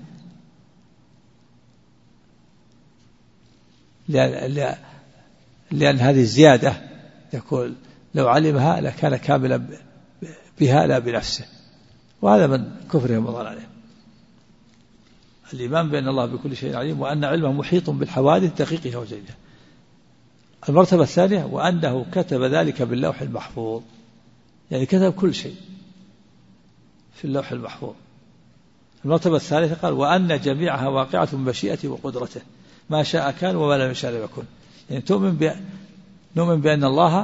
لأن, لأن هذه الزيادة يقول لو علمها لكان كاملا بها لا بنفسه، وهذا من كفرهم وضلالهم. الإيمان بأن الله بكل شيء عليم، وأن علمه محيط بالحوادث دقيقها وجليلها. المرتبة الثانية وأنه كتب ذلك باللوح المحفوظ، يعني كتب كل شيء في اللوح المحفوظ. المرتبة الثالثة قال: وأن جميعها واقعة بمشيئته وقدرته، ما شاء كان وما لم يشاء لم يكن. يعني تؤمن بأن نؤمن بأن الله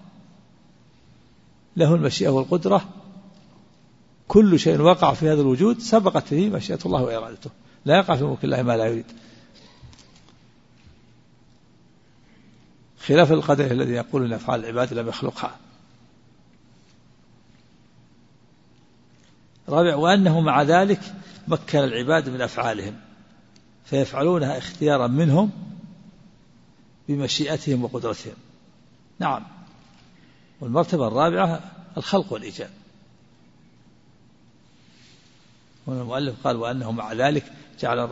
له المشيئة والقدرة، كل شيء وقع في هذا الوجود سبقت فيه مشيئة الله وإرادته، لا يقع في ملك الله ما لا يريد، خلاف القدر الذي يقول إن أفعال العباد لم يخلقها. رابع: وأنه مع ذلك مكن العباد من أفعالهم فيفعلونها اختيارا منهم بمشيئتهم وقدرتهم. نعم. والمرتبة الرابعة الخلق والإيجاد، والمؤلف قال: وأنه مع ذلك جعل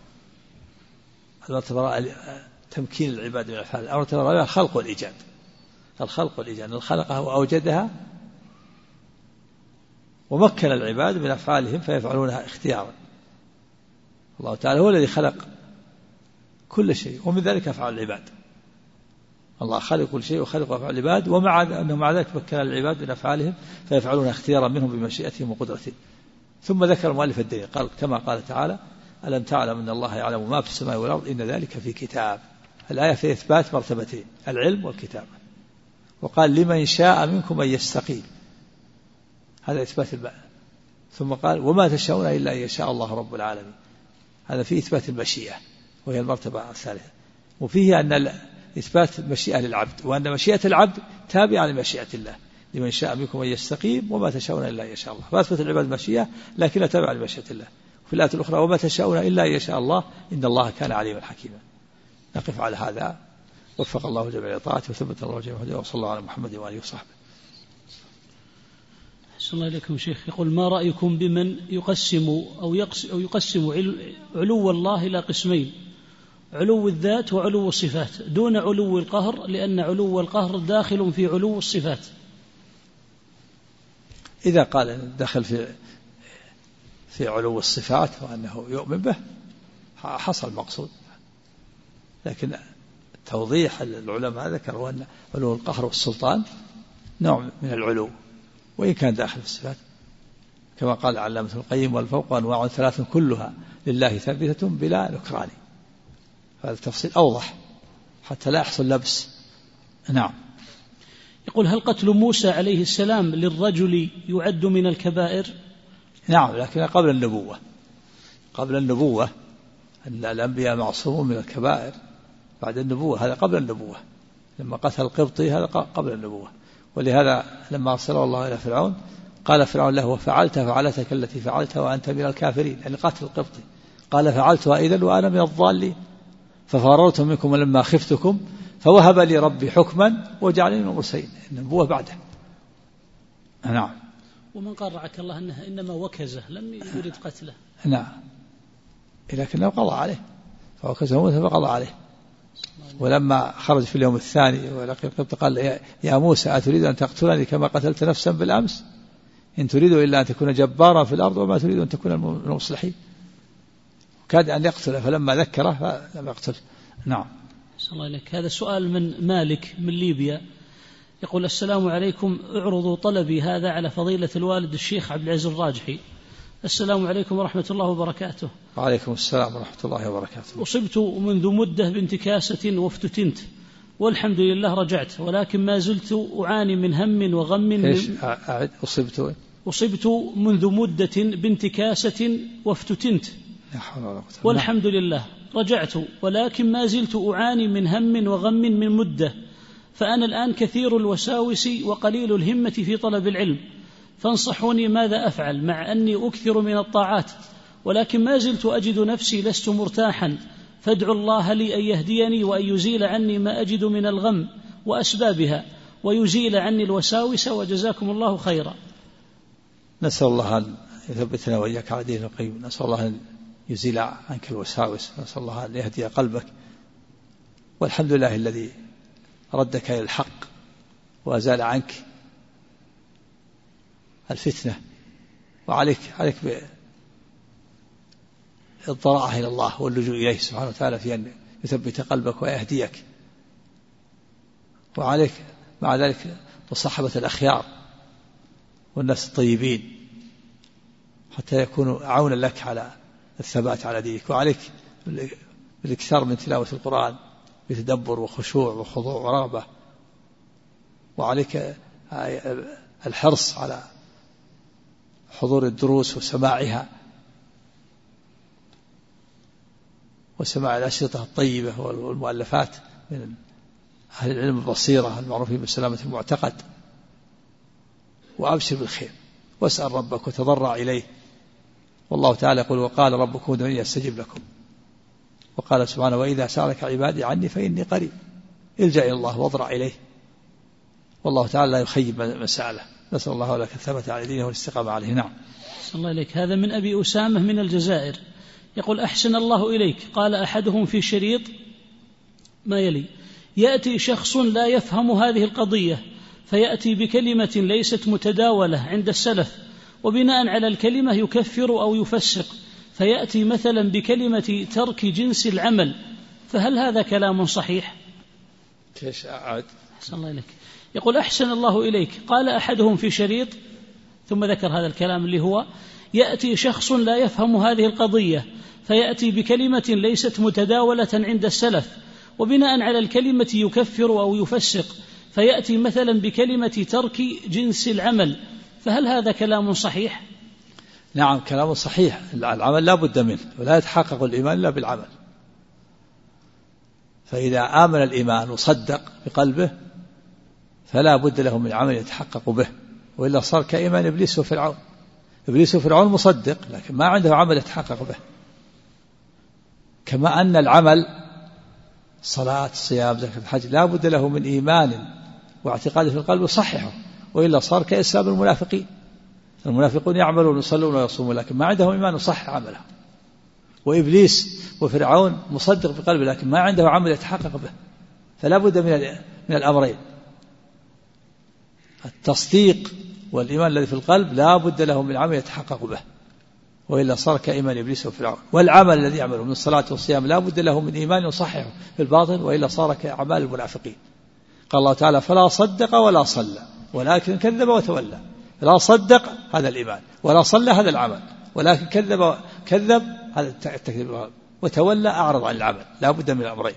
المرتبة تمكين العباد من الأفعال. المرتبة الرابعة الخلق والإيجاد، الخلق والإيجاد، خلقها وأوجدها ومكن العباد من أفعالهم فيفعلونها اختيارا. الله تعالى هو الذي خلق كل شيء، ومن ذلك أفعال العباد. الله خلق كل شيء وخلق أفعال العباد، ومع أنه مع ذلك مكن العباد من أفعالهم فيفعلون اختيارا منهم بمشيئتهم وقدرتهم. ثم ذكر المؤلف الدليل، قال كما قال تعالى: ألم تعلم أن الله يعلم ما في السماء والأرض إن ذلك في كتاب. الآية في إثبات مرتبتين، العلم والكتاب. وقال: لمن شاء منكم أن يستقيم، هذا إثبات الباء. ثم قال: وما تشاءون إلا أن يشاء الله رب العالمين، هذا فيه إثبات المشيئة وهي المرتبة الثالثة. وفيه أن إثبات المشيئة للعبد، وأن مشيئة العبد تابعة لمشيئة الله، لمن شاء منكم أن يستقيم وما تشاءون إلا أن يشاء الله. فأثبت العباد المشيئة لكنها تابعة لمشيئة الله. في الآية الأخرى: وما تشاءون إلا أن يشاء الله إن الله كان عليما حكيما. نقف على هذا. وفق الله جميع طاعته وثبت الله جميع هداه، وصلى الله على محمد وآله وصحبه. أحسن الله إليكم شيخ. يقول: ما رأيكم بمن يقسم أو يقسم, أو يقسم علو الله إلى قسمين: علو الذات وعلو الصفات، دون علو القهر، لأن علو القهر داخل في علو الصفات. إذا قال دخل في في علو الصفات وأنه يؤمن به حصل مقصود، لكن توضيح العلماء ذكروا أن علو القهر والسلطان نوع من العلو وإن كان داخل في الصفات، كما قال علامة القيم: والفوق أنواع ثلاث كلها لله ثابتة بلا نكران. هذا التفصيل أوضح حتى لا يحصل لبس. نعم. يقول: هل قتل موسى عليه السلام للرجل يعد من الكبائر؟ نعم، لكن قبل النبوة. قبل النبوة أن الأنبياء معصومون من الكبائر. بعد النبوة هذا قبل النبوة، لما قتل القبطي هذا قبل النبوة. ولهذا لما أرسله الله إلى فرعون قال فرعون له: وفعلت فعلتك التي فعلت وأنت من الكافرين، يعني قتل القبطي. قال: فعلتها إذن وأنا من الضالين، ففررت منكم لما خفتكم فوهب لي ربي حكما وجعلني من المرسلين. النبوة بعده. نعم. ومن قال رعك الله أنها إنما وكزه لم يريد قتله. نعم، لكنه قضى عليه، فوكزه فقضى عليه. ولما خرج في اليوم الثاني ولقي القبط قال: يا موسى أتريد أن تقتلني كما قتلت نفسا بالأمس؟ إن تريد إلا أن تكون جبارا في الأرض وما تريد أن تكون من المصلحين. كاد أن يقتله فلما ذكره فلم يقتله. نعم. صلى الله عليك. هذا سؤال من مالك من ليبيا، يقول: السلام عليكم، اعرضوا طلبي هذا على فضيلة الوالد الشيخ عبد العزيز الراجحي. السلام عليكم ورحمة الله وبركاته. وعليكم السلام ورحمة الله وبركاته. أصبت منذ مدة بانتكاسة وافتتنت، والحمد لله رجعت، ولكن ما زلت أعاني من هم وغم. إيش أعد؟ أصبت أصبت منذ مدة بانتكاسة وافتتنت، والحمد لله رجعت، ولكن ما زلت أعاني من هم وغم من مدة. فأنا الآن كثير الوساوس وقليل الهمة في طلب العلم، فانصحوني ماذا أفعل، مع أني أكثر من الطاعات، ولكن ما زلت أجد نفسي لست مرتاحا، فادعوا الله لي أن يهديني وأن يزيل عني ما أجد من الغم وأسبابها، ويزيل عني الوساوس، وجزاكم الله خيرا. نسأل الله أن يثبتنا وإياك على دين القيم، نسأل الله أن يزيل عنك الوساوس، نسأل الله أن يهدي قلبك. والحمد لله الذي ردك إلى الحق وأزال عنك الفتنة، وعليك عليك بالضراعة إلى الله واللجوء إليه سبحانه وتعالى في أن يثبت قلبك ويهديك، وعليك مع ذلك مصاحبة الأخيار والناس الطيبين حتى يكونوا عونا لك على الثبات على دينك. وعليك بالاكثار من تلاوة القرآن بتدبر وخشوع وخضوع ورغبة، وعليك الحرص على حضور الدروس وسماعها وسماع الأشرطة الطيبة والمؤلفات من أهل العلم البصيرة المعروفين بسلامة المعتقد. وأبشر بالخير واسأل ربك وتضرع إليه، والله تعالى يقول: وقال ربكم ادعوني أستجب لكم. وقال سبحانه: وإذا سألك عبادي عني فإني قريب، الجأ إلى الله واضرع إليه، والله تعالى لا يخيب من سأله. نسأل الله لك الثبات على دينه والاستقامة عليه. نعم. صلى الله عليك. هذا من أبي أسامة من الجزائر، يقول: أحسن الله إليك، قال أحدهم في شريط ما يلي: يأتي شخص لا يفهم هذه القضية، فيأتي بكلمة ليست متداولة عند السلف، وبناء على الكلمة يكفر أو يفسق، فيأتي مثلا بكلمة ترك جنس العمل، فهل هذا كلام صحيح؟ كيش أعد؟ أحسن الله إليك. يقول أحسن الله إليك، قال أحدهم في شريط، ثم ذكر هذا الكلام اللي هو: يأتي شخص لا يفهم هذه القضية فيأتي بكلمة ليست متداولة عند السلف، وبناء على الكلمة يكفر أو يفسق، فيأتي مثلا بكلمة ترك جنس العمل، فهل هذا كلام صحيح؟ نعم كلام صحيح. العمل لا بد منه، ولا يتحقق الإيمان إلا بالعمل. فإذا آمن الإيمان وصدق بقلبه فلا بد له من عمل يتحقق به، وإلا صار كإيمان إبليس وفرعون. إبليس وفرعون مصدق لكن ما عنده عمل يتحقق به. كما أن العمل صلاة صيام زكاة الحج لا بد له من إيمان واعتقاد في القلب يصححه، وإلا صار كإسلام المنافقين. المنافقون يعملون ويصلون ويصومون لكن ما عندهم إيمان يصحح عمله. وإبليس وفرعون مصدق بقلبه لكن ما عنده عمل يتحقق به. فلا بد من من الأمرين، التصديق والإيمان الذي في القلب لا بد له من عمل يتحقق به، وإلا صار كإيمان إبليس وفرعون. والعمل الذي يعمله من الصلاة والصيام لا بد له من إيمان يصححه في الباطن، وإلا صار كأعمال المنافقين. قال الله تعالى: فلا صدق ولا صلى ولكن كذب وتولى. لا صدق هذا الإيمان، ولا صلى هذا العمل، ولكن كذب كذب هذا التكذيب، وتولى أعرض عن العمل. لا بد من الأمرين،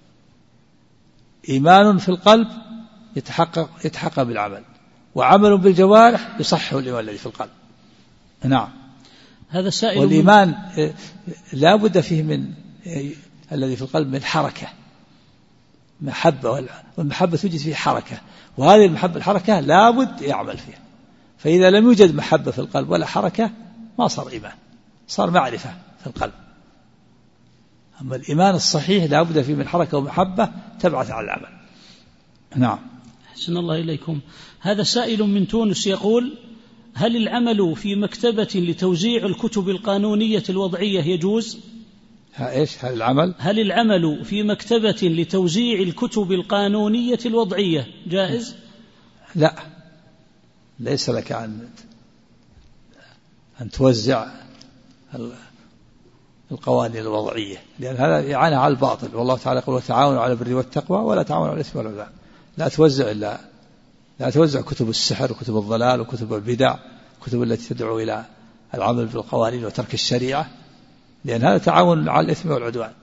إيمان في القلب يتحقق يتحقق بالعمل، وعمل بالجوارح يصحح الإيمان الذي في القلب. نعم. هذا سائل. والإيمان لا بد فيه من الذي في القلب من حركة، محبة، والمحبة توجد فيه حركة، وهذه المحبة الحركة لا بد يعمل فيها. فإذا لم يوجد محبة في القلب ولا حركة ما صار إيمان، صار معرفة في القلب. أما الإيمان الصحيح لا بد فيه من حركة ومحبة تبعث على العمل. نعم. أحسن الله إليكم. هذا سائل من تونس يقول: هل العمل في مكتبة لتوزيع الكتب القانونية الوضعية يجوز؟ إيش هل العمل؟ هل العمل في مكتبة لتوزيع الكتب القانونية الوضعية جائز؟ لا، ليس لك أن أن توزع القوانين الوضعية، لأن هذا يعانى على الباطل. والله تعالى يقول: وتعاونوا على البر والتقوى ولا تعاونوا على الإثم والعدوان. لا توزع إلا لا توزع كتب السحر وكتب الضلال وكتب البدع، كتب التي تدعو إلى العمل بالقوانين وترك الشريعة، لأن هذا تعاون على الإثم والعدوان.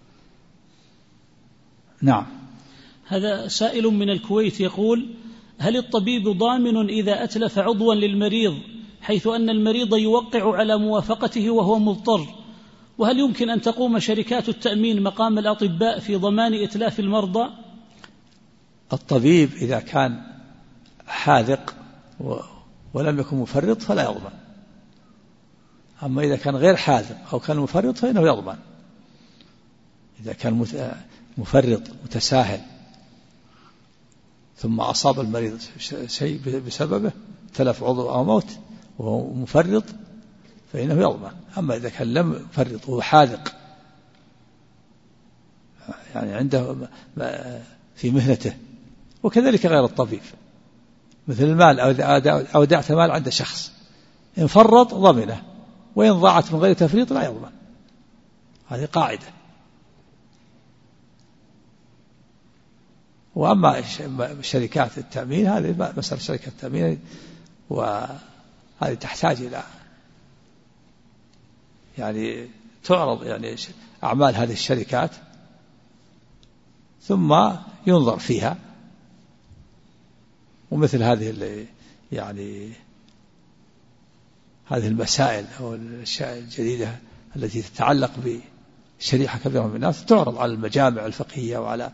نعم. هذا سائل من الكويت يقول: هل الطبيب ضامن إذا أتلف عضوا للمريض حيث أن المريض يوقع على موافقته وهو مضطر؟ وهل يمكن أن تقوم شركات التأمين مقام الأطباء في ضمان إتلاف المرضى؟ الطبيب إذا كان حاذق ولم يكن مفرط فلا يضمن، أما إذا كان غير حاذق أو كان مفرط فإنه يضمن. إذا كان مفرط متساهل ثم أصاب المريض شيء بسببه تلف عضو أو موت وهو مفرط فإنه يضمن. أما إذا كان لم يفرط وهو حاذق، يعني عنده في مهنته، وكذلك غير الطبيب، مثل المال أو أودعت مال عند شخص، إن فرط ضمنه، وإن ضاعت من غير تفريط لا يضمن. هذه قاعدة. وأما شركات التأمين هذه مسألة شركة التأمين، وهذه تحتاج إلى يعني تعرض يعني أعمال هذه الشركات ثم ينظر فيها. ومثل هذه اللي يعني هذه المسائل أو الأشياء الجديدة التي تتعلق بشريحة كبيرة من الناس تعرض على المجامع الفقهية وعلى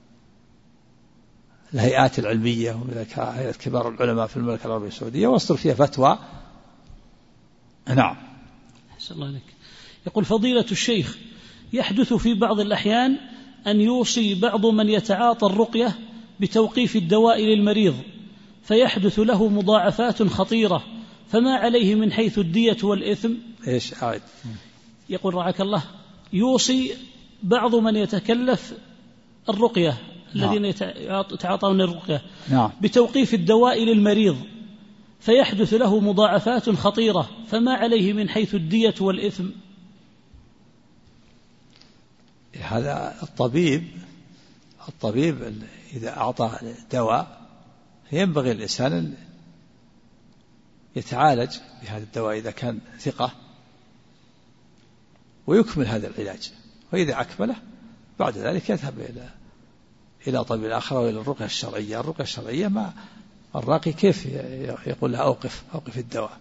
الهيئات العلمية، ومن هيئة كبار العلماء في المملكة العربية السعودية، ويصدر فيها فتوى. نعم. أحسن الله عليك. يقول: فضيلة الشيخ، يحدث في بعض الأحيان أن يوصي بعض من يتعاطى الرقية بتوقيف الدواء للمريض فيحدث له مضاعفات خطيرة، فما عليه من حيث الدية والإثم؟ إيش عاد؟ يقول رعاك الله: يوصي بعض من يتكلف الرقية، نعم. الذين يتعاطون الرقية، نعم. بتوقيف الدواء للمريض فيحدث له مضاعفات خطيرة، فما عليه من حيث الدية والإثم؟ هذا الطبيب الطبيب إذا أعطى دواء ينبغي الإنسان أن يتعالج بهذا الدواء إذا كان ثقة ويكمل هذا العلاج، وإذا أكمله بعد ذلك يذهب إلى إلى طبيب الآخر وإلى الرقية الشرعية. الرقية الشرعية ما الراقي كيف يقول له أوقف أوقف الدواء؟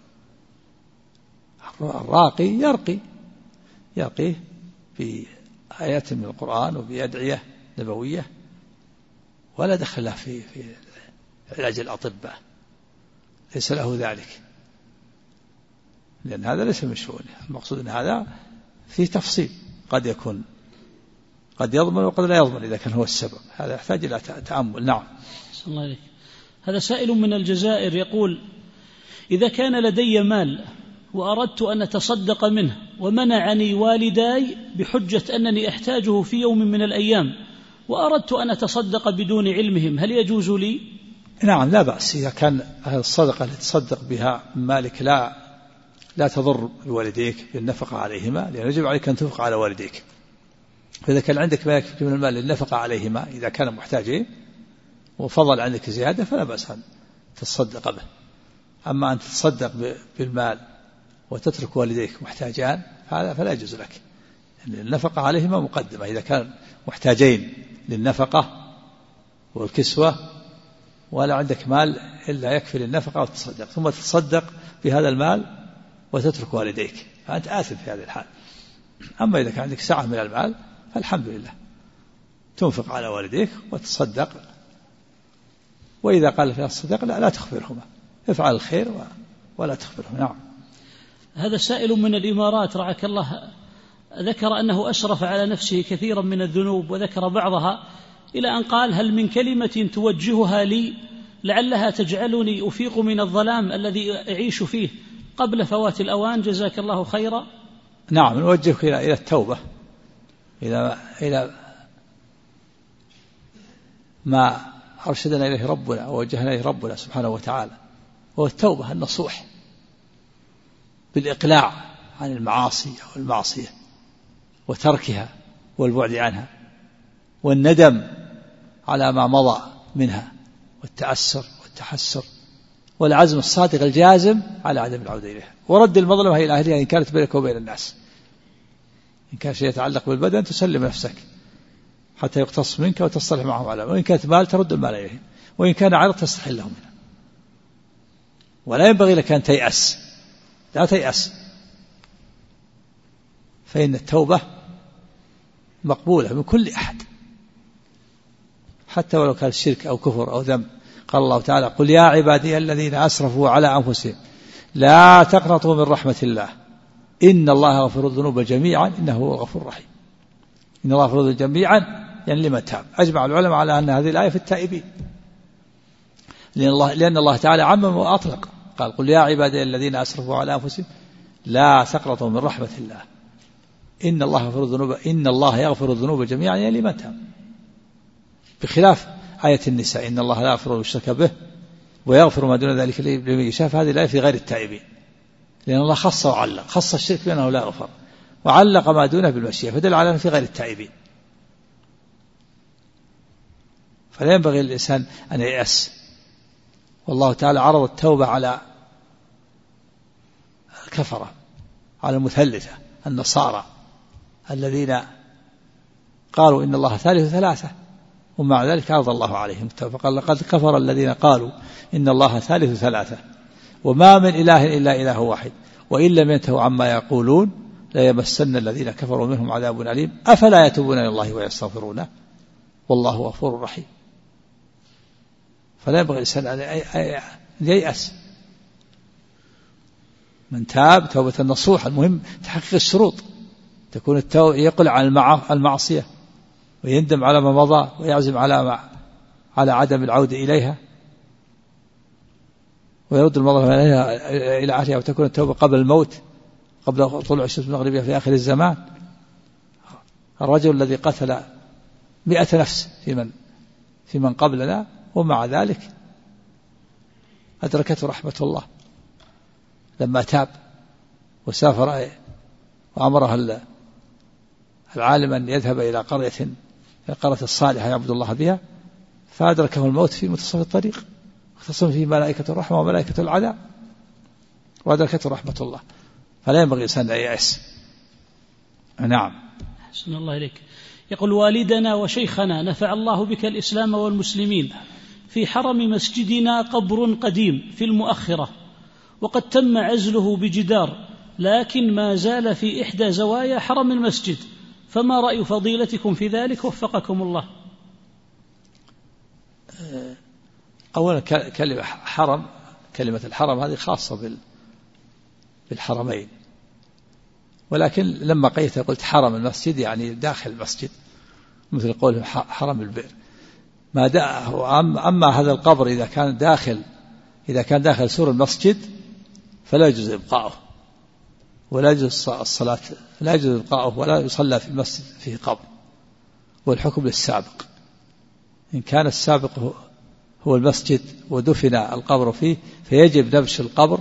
الراقي يرقي يرقيه بآيات من القرآن وبأدعية نبوية، ولا دخل له في في علاج الأطباء، ليس له ذلك، لأن هذا ليس من شؤونه. المقصود أن هذا فيه تفصيل، قد يكون قد يضمن وقد لا يضمن إذا كان هو السبب، هذا يحتاج إلى تأمل. نعم. صلى الله عليك. هذا سائل من الجزائر يقول: إذا كان لدي مال وأردت أن أتصدق منه ومنعني والداي بحجة أنني أحتاجه في يوم من الأيام، وأردت أن أتصدق بدون علمهم، هل يجوز لي؟ نعم لا بأس، إذا كان الصدقة التي تصدق بها مالك لا لا تضر بوالديك بالنفقة عليهما، لأن يجب عليك أن تنفق على والديك. فإذا كان عندك ما يكفي من المال للنفقة عليهما إذا كان محتاجين وفضل عندك زيادة فلا بأس أن تتصدق به. أما أن تتصدق بالمال وتترك والديك محتاجان هذا فلا يجوز لك، يعني النفقة عليهما مقدمة. إذا كان محتاجين للنفقة والكسوة ولا عندك مال إلا يكفي للنفقة وتصدق، ثم تتصدق بهذا المال وتترك والديك، فأنت آثم في هذه الحال. أما إذا كان عندك سعة من المال فالحمد لله تنفق على والديك وتصدق، وإذا قال في الصدق لا, لا تخبرهما، افعل الخير ولا تخبرهما. نعم. هذا سائل من الإمارات رعاك الله ذكر أنه أشرف على نفسه كثيرا من الذنوب، وذكر بعضها إلى أن قال: هل من كلمة توجهها لي لعلها تجعلني أفيق من الظلام الذي أعيش فيه قبل فوات الأوان، جزاك الله خيرا؟ نعم، نوجهك إلى إلى التوبة، إلى إلى ما أرشدنا إليه ربنا ووجهنا إليه ربنا سبحانه وتعالى، وهو التوبة النصوح بالإقلاع عن المعاصي أو المعصية وتركها والبعد عنها، والندم على ما مضى منها، والتأسر والتحسر، والعزم الصادق الجازم على عدم العودة إليها، ورد المظلمة إلى أهلها إن كانت بينك وبين الناس. إن كان شيء يتعلق بالبدن تسلم نفسك حتى يقتص منك وتصلح معهم على، وإن كانت مال ترد المال إليهم، وإن كان عرض تستحل لهم منه. ولا ينبغي لك أن تيأس، لا تيأس، فإن التوبة مقبولة من كل أحد حتى ولو كان الشرك أو كفر أو ذنب. قال الله تعالى: قل يا عبادي الذين أسرفوا على أنفسهم لا تقنطوا من رحمة الله إن الله غفور الذنوب جميعا إنه هو الغفور الرحيم. إن الله غفور الذنوب جميعا يعني لمن تاب. أجمع العلماء على أن هذه الآية في التائبين، لأن الله, لأن الله تعالى عمم وأطلق، قال: قل يا عبادي الذين أسرفوا على أنفسهم لا تقنطوا من رحمة الله إن الله غفور الذنوب إن الله يغفر الذنوب جميعا يعني لمن تاب، بخلاف آية النساء: إن الله لا يغفر يشرك به ويغفر ما دون ذلك لمن يشاء. هذه الآية في غير التائبين، لأن الله خص وعلق، خص الشرك بأنه لا يغفر وعلق ما دونه بالمشيئة، فدل على أنه في غير التائبين. فلا ينبغي للإنسان أن ييأس، والله تعالى عرض التوبة على الكفرة، على المثلثة النصارى الذين قالوا إن الله ثالث ثلاثة، ومع ذلك عرض الله عليهم التوبة، فقال: لقد كفر الذين قالوا إن الله ثالث ثلاثة وما من إله إلا إله واحد وإن لم ينتهوا عما يقولون لا يمسن الذين كفروا منهم عذاب أليم أفلا يتوبون إلى الله ويستغفرونه والله غفور رحيم. فلا ينبغي الإنسان أن ييأس، من تاب توبة النصوح. المهم تحقق الشروط، تكون التوبة يقلع عن المعصية ويندم على ما مضى ويعزم على ما على عدم العودة إليها ويرد المظلمة إلى أهلها، وتكون التوبة قبل الموت، قبل طلوع الشمس المغربية في آخر الزمان. الرجل الذي قتل مئة نفس في من في من قبلنا ومع ذلك أدركته رحمة الله لما تاب وسافر وأمره العالم أن يذهب إلى قرية القرية الصالحة يعبد الله بها، فأدركه الموت في منتصف الطريق، اختصم فيه ملائكة الرحمة وملائكة العذاب، وأدركته رحمة الله. فلا ينبغي الإنسان أن ييأس. نعم. أحسن الله إليك. يقول: والدنا وشيخنا نفع الله بك الإسلام والمسلمين، في حرم مسجدنا قبر قديم في المؤخرة، وقد تم عزله بجدار، لكن ما زال في إحدى زوايا حرم المسجد، فما رأي فضيلتكم في ذلك وفقكم الله؟ أولا كلمة حرم، كلمة الحرم هذه خاصة بالحرمين، ولكن لما قيت قلت حرم المسجد يعني داخل المسجد، مثل قوله حرم البئر. ما أما هذا القبر إذا كان داخل إذا كان داخل سور المسجد فلا يجوز إبقاؤه، ولا يجوز الصلاة، لا يجوز إبقاؤه ولا يصلى في المسجد فيه قبر، والحكم للسابق. إن كان السابق هو المسجد ودفن القبر فيه فيجب نبش القبر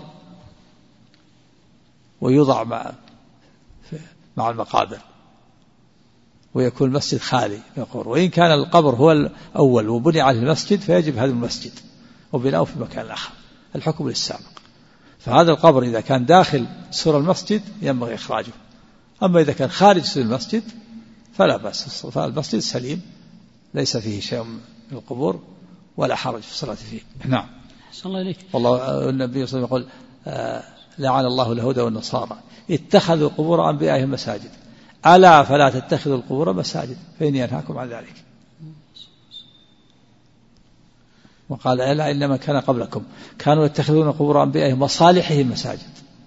ويوضع مع مع المقابر، ويكون المسجد خالي من القبر. وإن كان القبر هو الأول وبني عليه المسجد فيجب هذا المسجد وبناؤه في مكان آخر، الحكم للسابق. فهذا القبر إذا كان داخل سور المسجد ينبغي إخراجه، أما إذا كان خارج سور المسجد فلا بأس، فالمسجد سليم ليس فيه شيء من القبور ولا حرج في الصلاة فيه. نعم. أحسن الله إليك. والله النبي صلى الله عليه وسلم يقول: آه لعن الله اليهود والنصارى اتخذوا قبور أنبيائهم مساجد، ألا فلا تتخذوا القبور مساجد فإني أنهاكم عن ذلك. وقال: ألا إنما كان قبلكم كانوا يتخذون قبور أنبيائهم وصالحهم مساجد،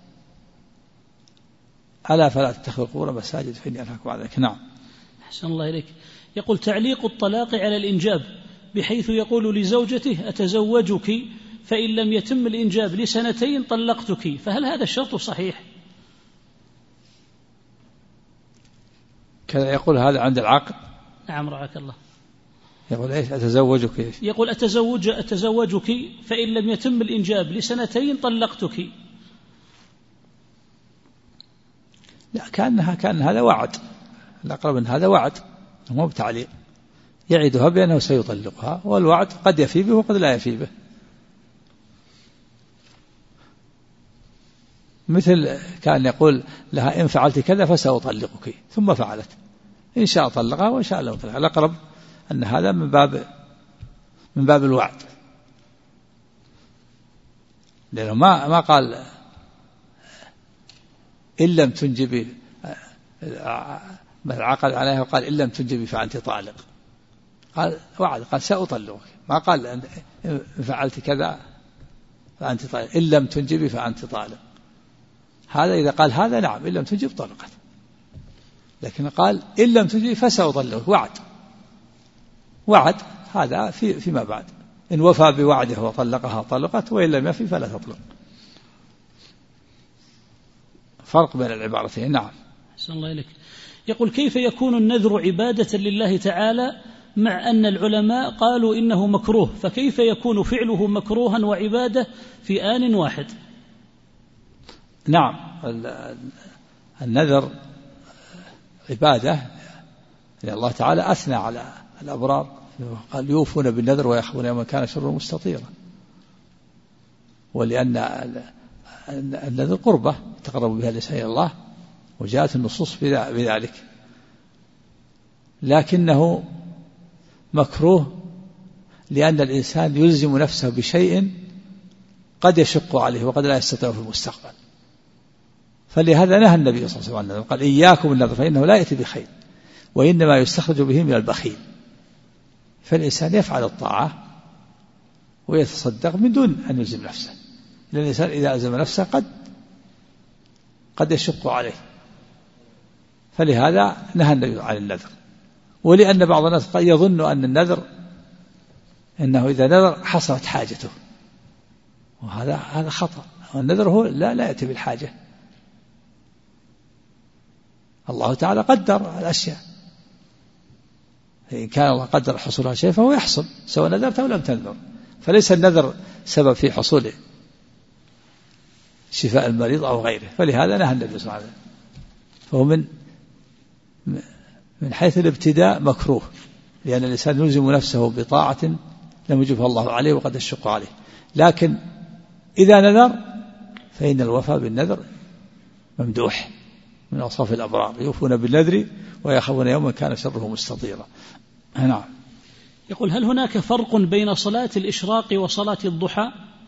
ألا فلا تتخذوا القبور مساجد فإني أنهاكم عن ذلك. نعم. أحسن الله إليك. يقول: تعليق الطلاق على الإنجاب، بحيث يقول لزوجته: أتزوجك فإن لم يتم الإنجاب لسنتين طلقتك، فهل هذا الشرط صحيح؟ كذا يقول هذا عند العقد. نعم رعاك الله. يقول إيش؟ أتزوجك إيش؟ يقول: أتزوج أتزوجك فإن لم يتم الإنجاب لسنتين طلقتك. لا، كأنها كأن هذا وعد، الأقرب من هذا وعد مو بتعليق، يعيدها بأنه سيطلقها، والوعد قد يفي به وقد لا يفي به. مثل كان يقول لها: إن فعلت كذا فسأطلقك، ثم فعلت، إن شاء طلقها وإن شاء لم طلقها. الأقرب أن هذا من باب من باب الوعد، لأنه ما ما قال إن لم تنجبي، من عقد عليها وقال إن لم تنجبي فأنت طالق، قال وعد، قال سأطلقك، ما قال إن فعلت كذا فأنت طالق، إن لم تنجبي فأنت طالق. هذا إذا قال هذا نعم، إن لم تنجب طلقت، لكن قال إن لم تنجبي فسأطلقك، وعد وعد هذا في فيما بعد، إن وفى بوعده وطلقها طلقت، وإن لم يفي فلا تطلق. فرق بين العبارتين. نعم. أحسن الله إليك. يقول: كيف يكون النذر عبادة لله تعالى مع أن العلماء قالوا إنه مكروه، فكيف يكون فعله مكروها وعبادة في آن واحد؟ نعم، النذر عبادة، لأن الله تعالى أثنى على الأبرار، قال: يوفون بالنذر ويخافون يوما كان شره مستطيرا، ولأن النذر قربة تقرب بها الإنسان إلى الله، وجاءت النصوص بذلك، لكنه مكروه لأن الإنسان يلزم نفسه بشيء قد يشق عليه وقد لا يستطيع في المستقبل، فلهذا نهى النبي صلى الله عليه وسلم، قال: إياكم النذر فإنه لا يأتي بخير وإنما يستخرج به من البخيل. فالإنسان يفعل الطاعة ويتصدق من دون أن يلزم نفسه، لأن الإنسان إذا ألزم نفسه قد قد يشق عليه، فلهذا نهى النبي عن النذر. ولأن بعض الناس قد يظن أن النذر أنه إذا نذر حصلت حاجته، وهذا هذا خطأ. النذر هو لا لا يأتي بالحاجة، الله تعالى قدر الأشياء، إن كان الله قدر حصولها شيء فهو يحصل سواء نذرت أو لم تنذر، فليس النذر سبب في حصول شفاء المريض أو غيره، فلهذا نهى النبي صلى الله عليه وسلم. فهو من من حيث الابتداء مكروه، لأن الإنسان يلزم نفسه بطاعة لم يجبها الله عليه وقد الشق عليه. لكن إذا نذر فإن الوفاء بالنذر ممدوح، من أوصاف الأبرار، يوفون بالنذر ويخافون يوما كان شره مستطيرا. نعم. يقول: هل هناك فرق بين صلاة الإشراق وصلاة الضحى؟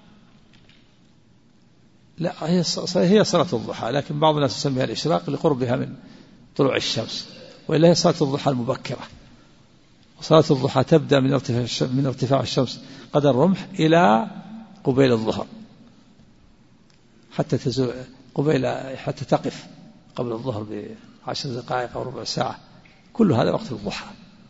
لا، هي هي صلاة الضحى، لكن بعض الناس يسميها الإشراق لقربها من طلوع الشمس، وإلا هي صلاة الضحى المبكرة. وصلاة الضحى تبدأ من ارتفاع من ارتفاع الشمس قدر الرمح إلى قبيل الظهر، حتى تزول قبيل حتى تقف قبل الظهر بعشر دقائق أو ربع ساعة، كل هذا وقت الضحى.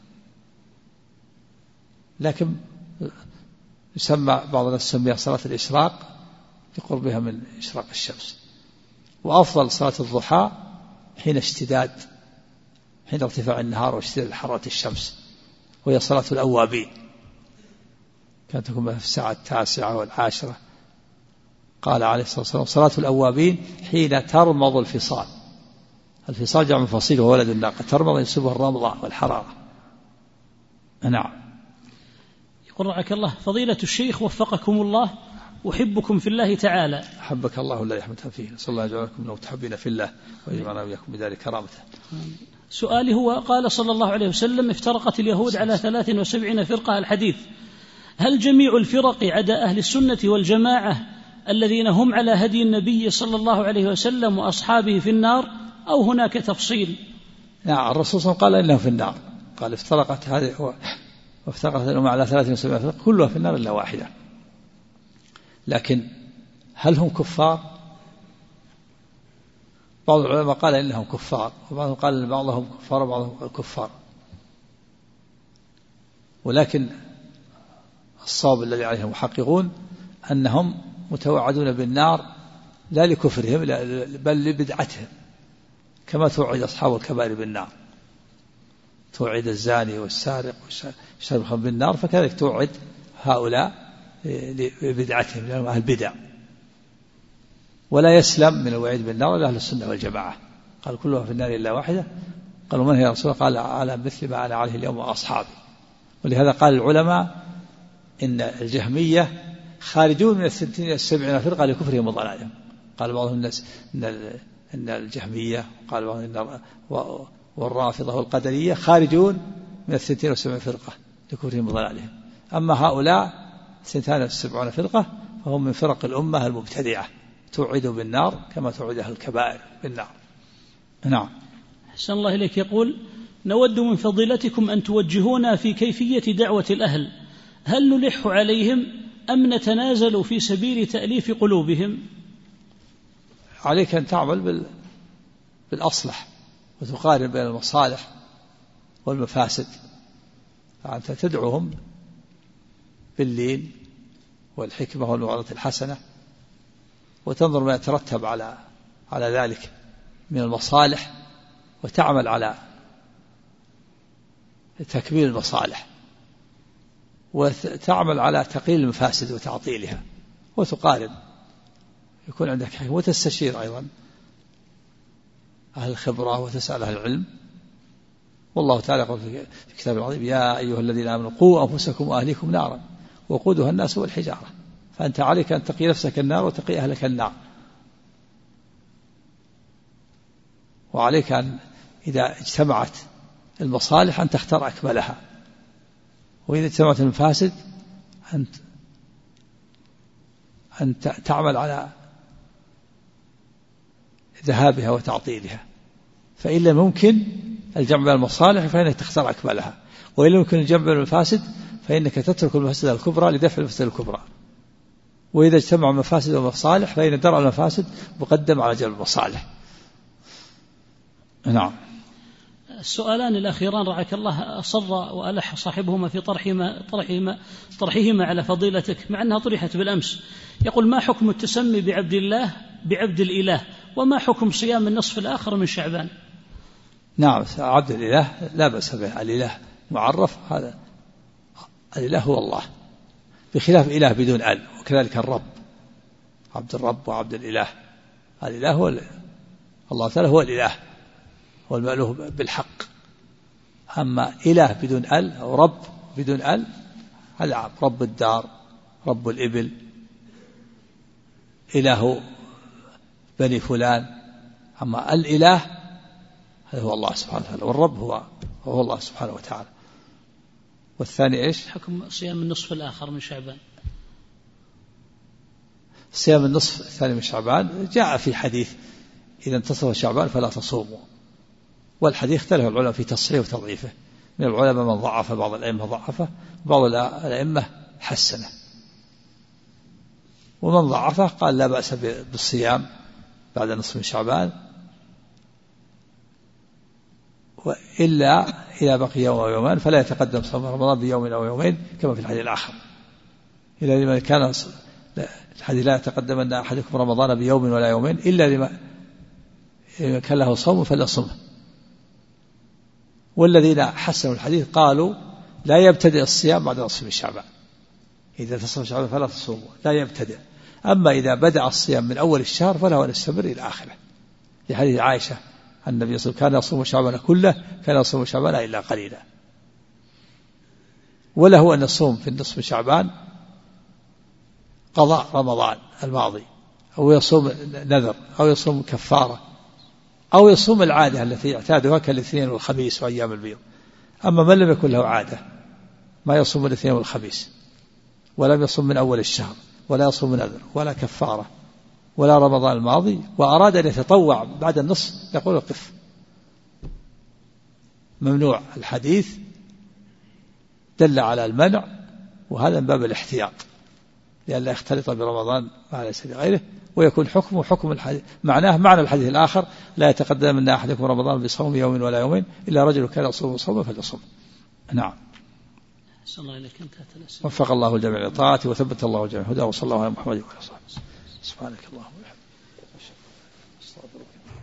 لكن يسمى بعض الناس يسميها صلاة الإشراق لقربها من إشراق الشمس. وأفضل صلاة الضحى حين اشتداد حين ارتفاع النهار واشتداد حرارة الشمس، وهي صلاة الأوابين، كانت تكون في الساعة التاسعة والعاشرة. قال عليه الصلاة والسلام: صلاة الأوابين حين ترمض الفصال. الفصال جمع فصيل وولد الناقة، ترمض ينسبها الرمضة والحرارة. نعم. يقول: رعاك الله فضيلة الشيخ وفقكم الله، أحبكم في الله تعالى. أحبك الله الذي أحببتنا فيه، نسأل الله يجعلكم من المتحبين في الله ويجمعنا وإياكم بذلك كرامته. سؤالي هو: قال صلى الله عليه وسلم: افترقت اليهود على ثلاث وسبعين فرقة. الحديث: هل جميع الفرق عدا أهل السنة والجماعة الذين هم على هدي النبي صلى الله عليه وسلم وأصحابه في النار، أو هناك تفصيل؟ نعم، الرسول صلى الله عليه وسلم قال إنهم في النار، قال افترقت هذه وافترقت الأمة على ثلاث وسبعين فرقة كلها في النار إلا واحدة. لكن هل هم كفار؟ بعض العلماء قال إنهم كفار، وبعضهم قال إن بعضهم كفار وبعضهم كفار، ولكن الصواب الذي عليه المحققون أنهم متوعدون بالنار لا لكفرهم بل لبدعتهم، كما توعد أصحاب الكبائر بالنار، توعد الزاني والسارق والشارب الخمر بالنار، فكذلك توعد هؤلاء لبدعتهم لأنهم أهل بدع. ولا يسلم من الوعيد بالنار إلا أهل السنة والجماعة. قال كلها في النار إلا واحدة. قالوا: من هي يا رسول الله؟ قال: على مثل ما أنا عليه اليوم وأصحابي. ولهذا قال العلماء إن الجهمية خارجون من الستين السبعين فرقة لكفرهم وضلالهم. قال بعضهم الناس إن الجهمية، قال بعضهم إن والرافضة والقدرية خارجون من الستين والسبعين فرقة لكفرهم وضلالهم. أما هؤلاء ستان والسبعون فرقة فهم من فرق الأمة المبتدعة، توعد بالنار كما توعد أهل الكبائر بالنار. نعم. أحسن الله إليك. يقول: نود من فضيلتكم أن توجهونا في كيفية دعوة الأهل، هل نلح عليهم أم نتنازل في سبيل تأليف قلوبهم؟ عليك أن تعمل بالأصلح وتقارن بين المصالح والمفاسد، فأنت تدعوهم باللين والحكمة والموعظة الحسنة، وتنظر ما يترتب على على ذلك من المصالح، وتعمل على تكميل المصالح، وتعمل على تقليل المفاسد وتعطيلها، وتقارن، يكون عندك حكمة، وتستشير أيضا أهل الخبرة وتسأل أهل العلم. والله تعالى يقول في كتاب العظيم: يا أيها الذين آمنوا قوا أنفسكم وأهليكم نارا وقودها الناس والحجارة. فأنت عليك أن تقي نفسك النار وتقي أهلك النار، وعليك أن إذا اجتمعت المصالح أن تختار أكملها، وإذا اجتمعت المفاسد أن أن تعمل على ذهابها وتعطيلها. فإن لم يمكن الجمع بين المصالح فإنك تختار أكملها، وإن لم يمكن الجمع بين المفاسد فإنك تترك المفسدة الكبرى لدفع المفسدة الكبرى. وإذا اجتمع المفاسد والمصالح فإن درء المفاسد مقدم على جلب المصالح. نعم. السؤالان الأخيران رعاك الله أصر وألح صاحبهما في طرحهما طرحهما طرحهما على فضيلتك، مع أنها طرحت بالأمس. يقول: ما حكم التسمي بعبد الله بعبد الإله، وما حكم صيام النصف الآخر من شعبان؟ نعم، عبد الإله لا بأس به، الإله معرف، هذا الإله هو الله، بخلاف إله بدون ال، وكذلك الرب، عبد الرب وعبد الإله. الإله هو الله تعالى، هو الإله، هو المألوه بالحق. أما إله بدون ال أو رب بدون ال هذا عام، رب الدار، رب الإبل، إله بني فلان. أما الإله هذا هو الله سبحانه وتعالى، والرب هو هو الله سبحانه وتعالى. والثاني إيش؟ حكم صيام النصف الآخر من شعبان. صيام النصف الثاني من شعبان جاء في حديث إذا انتصف شعبان فلا تصوموا، والحديث اختلف العلماء في تصحيحه وتضعيفه. من العلماء من ضعف، بعض الأئمة ضعفه، بعض الأئمة حسنه، ومن ضعفه قال لا بأس بالصيام بعد نصف من شعبان، وإلا إذا بقي يوم أو يومان فلا يتقدم صوم رمضان بيوم أو يومين كما في الحديث الآخر. إلا لمن كان الحديث لا يتقدمن أحدكم رمضان بيوم ولا يومين إلا لمن كان له صوم فليصمه. والذين حسنوا الحديث قالوا لا يبتدئ الصيام بعد نصف من شعبان، إذا تصوم شعبان فلا تصوموا، لا يبتدئ. أما إذا بدأ الصيام من أول الشهر فله أن يستمر إلى آخره، لحديث عائشة النبي صلى الله عليه وسلم كان يصوم شعبان كله، كان يصوم شعبان إلا قليلا. وله أن يصوم في النصف من شعبان قضاء رمضان الماضي، أو يصوم نذر، أو يصوم كفارة، أو يصوم العادة التي يعتادها كالاثنين والخميس وأيام البيض. أما من لم يكن له عادة ما يصوم الاثنين والخميس، ولم يصوم من أول الشهر، ولا يصوم نذر ولا كفارة ولا رمضان الماضي، وأراد أن يتطوع بعد النصف، يقول قف، ممنوع. الحديث دل على المنع، وهذا من باب الاحتياط لئلا يختلط برمضان ما ليس بغيره، ويكون حكمه حكم الحديث، معناه معنى الحديث الآخر لا يتقدم من أحدكم رمضان بصوم يوم ولا يومين إلا رجل كان يصوم صوما فليصوم. نعم. وفق الله الجميع لطاعته وثبت الله الجميع هداه، وصلى الله على محمد وعلى اله وصحبه. سبحانك اللهم وبحمدك.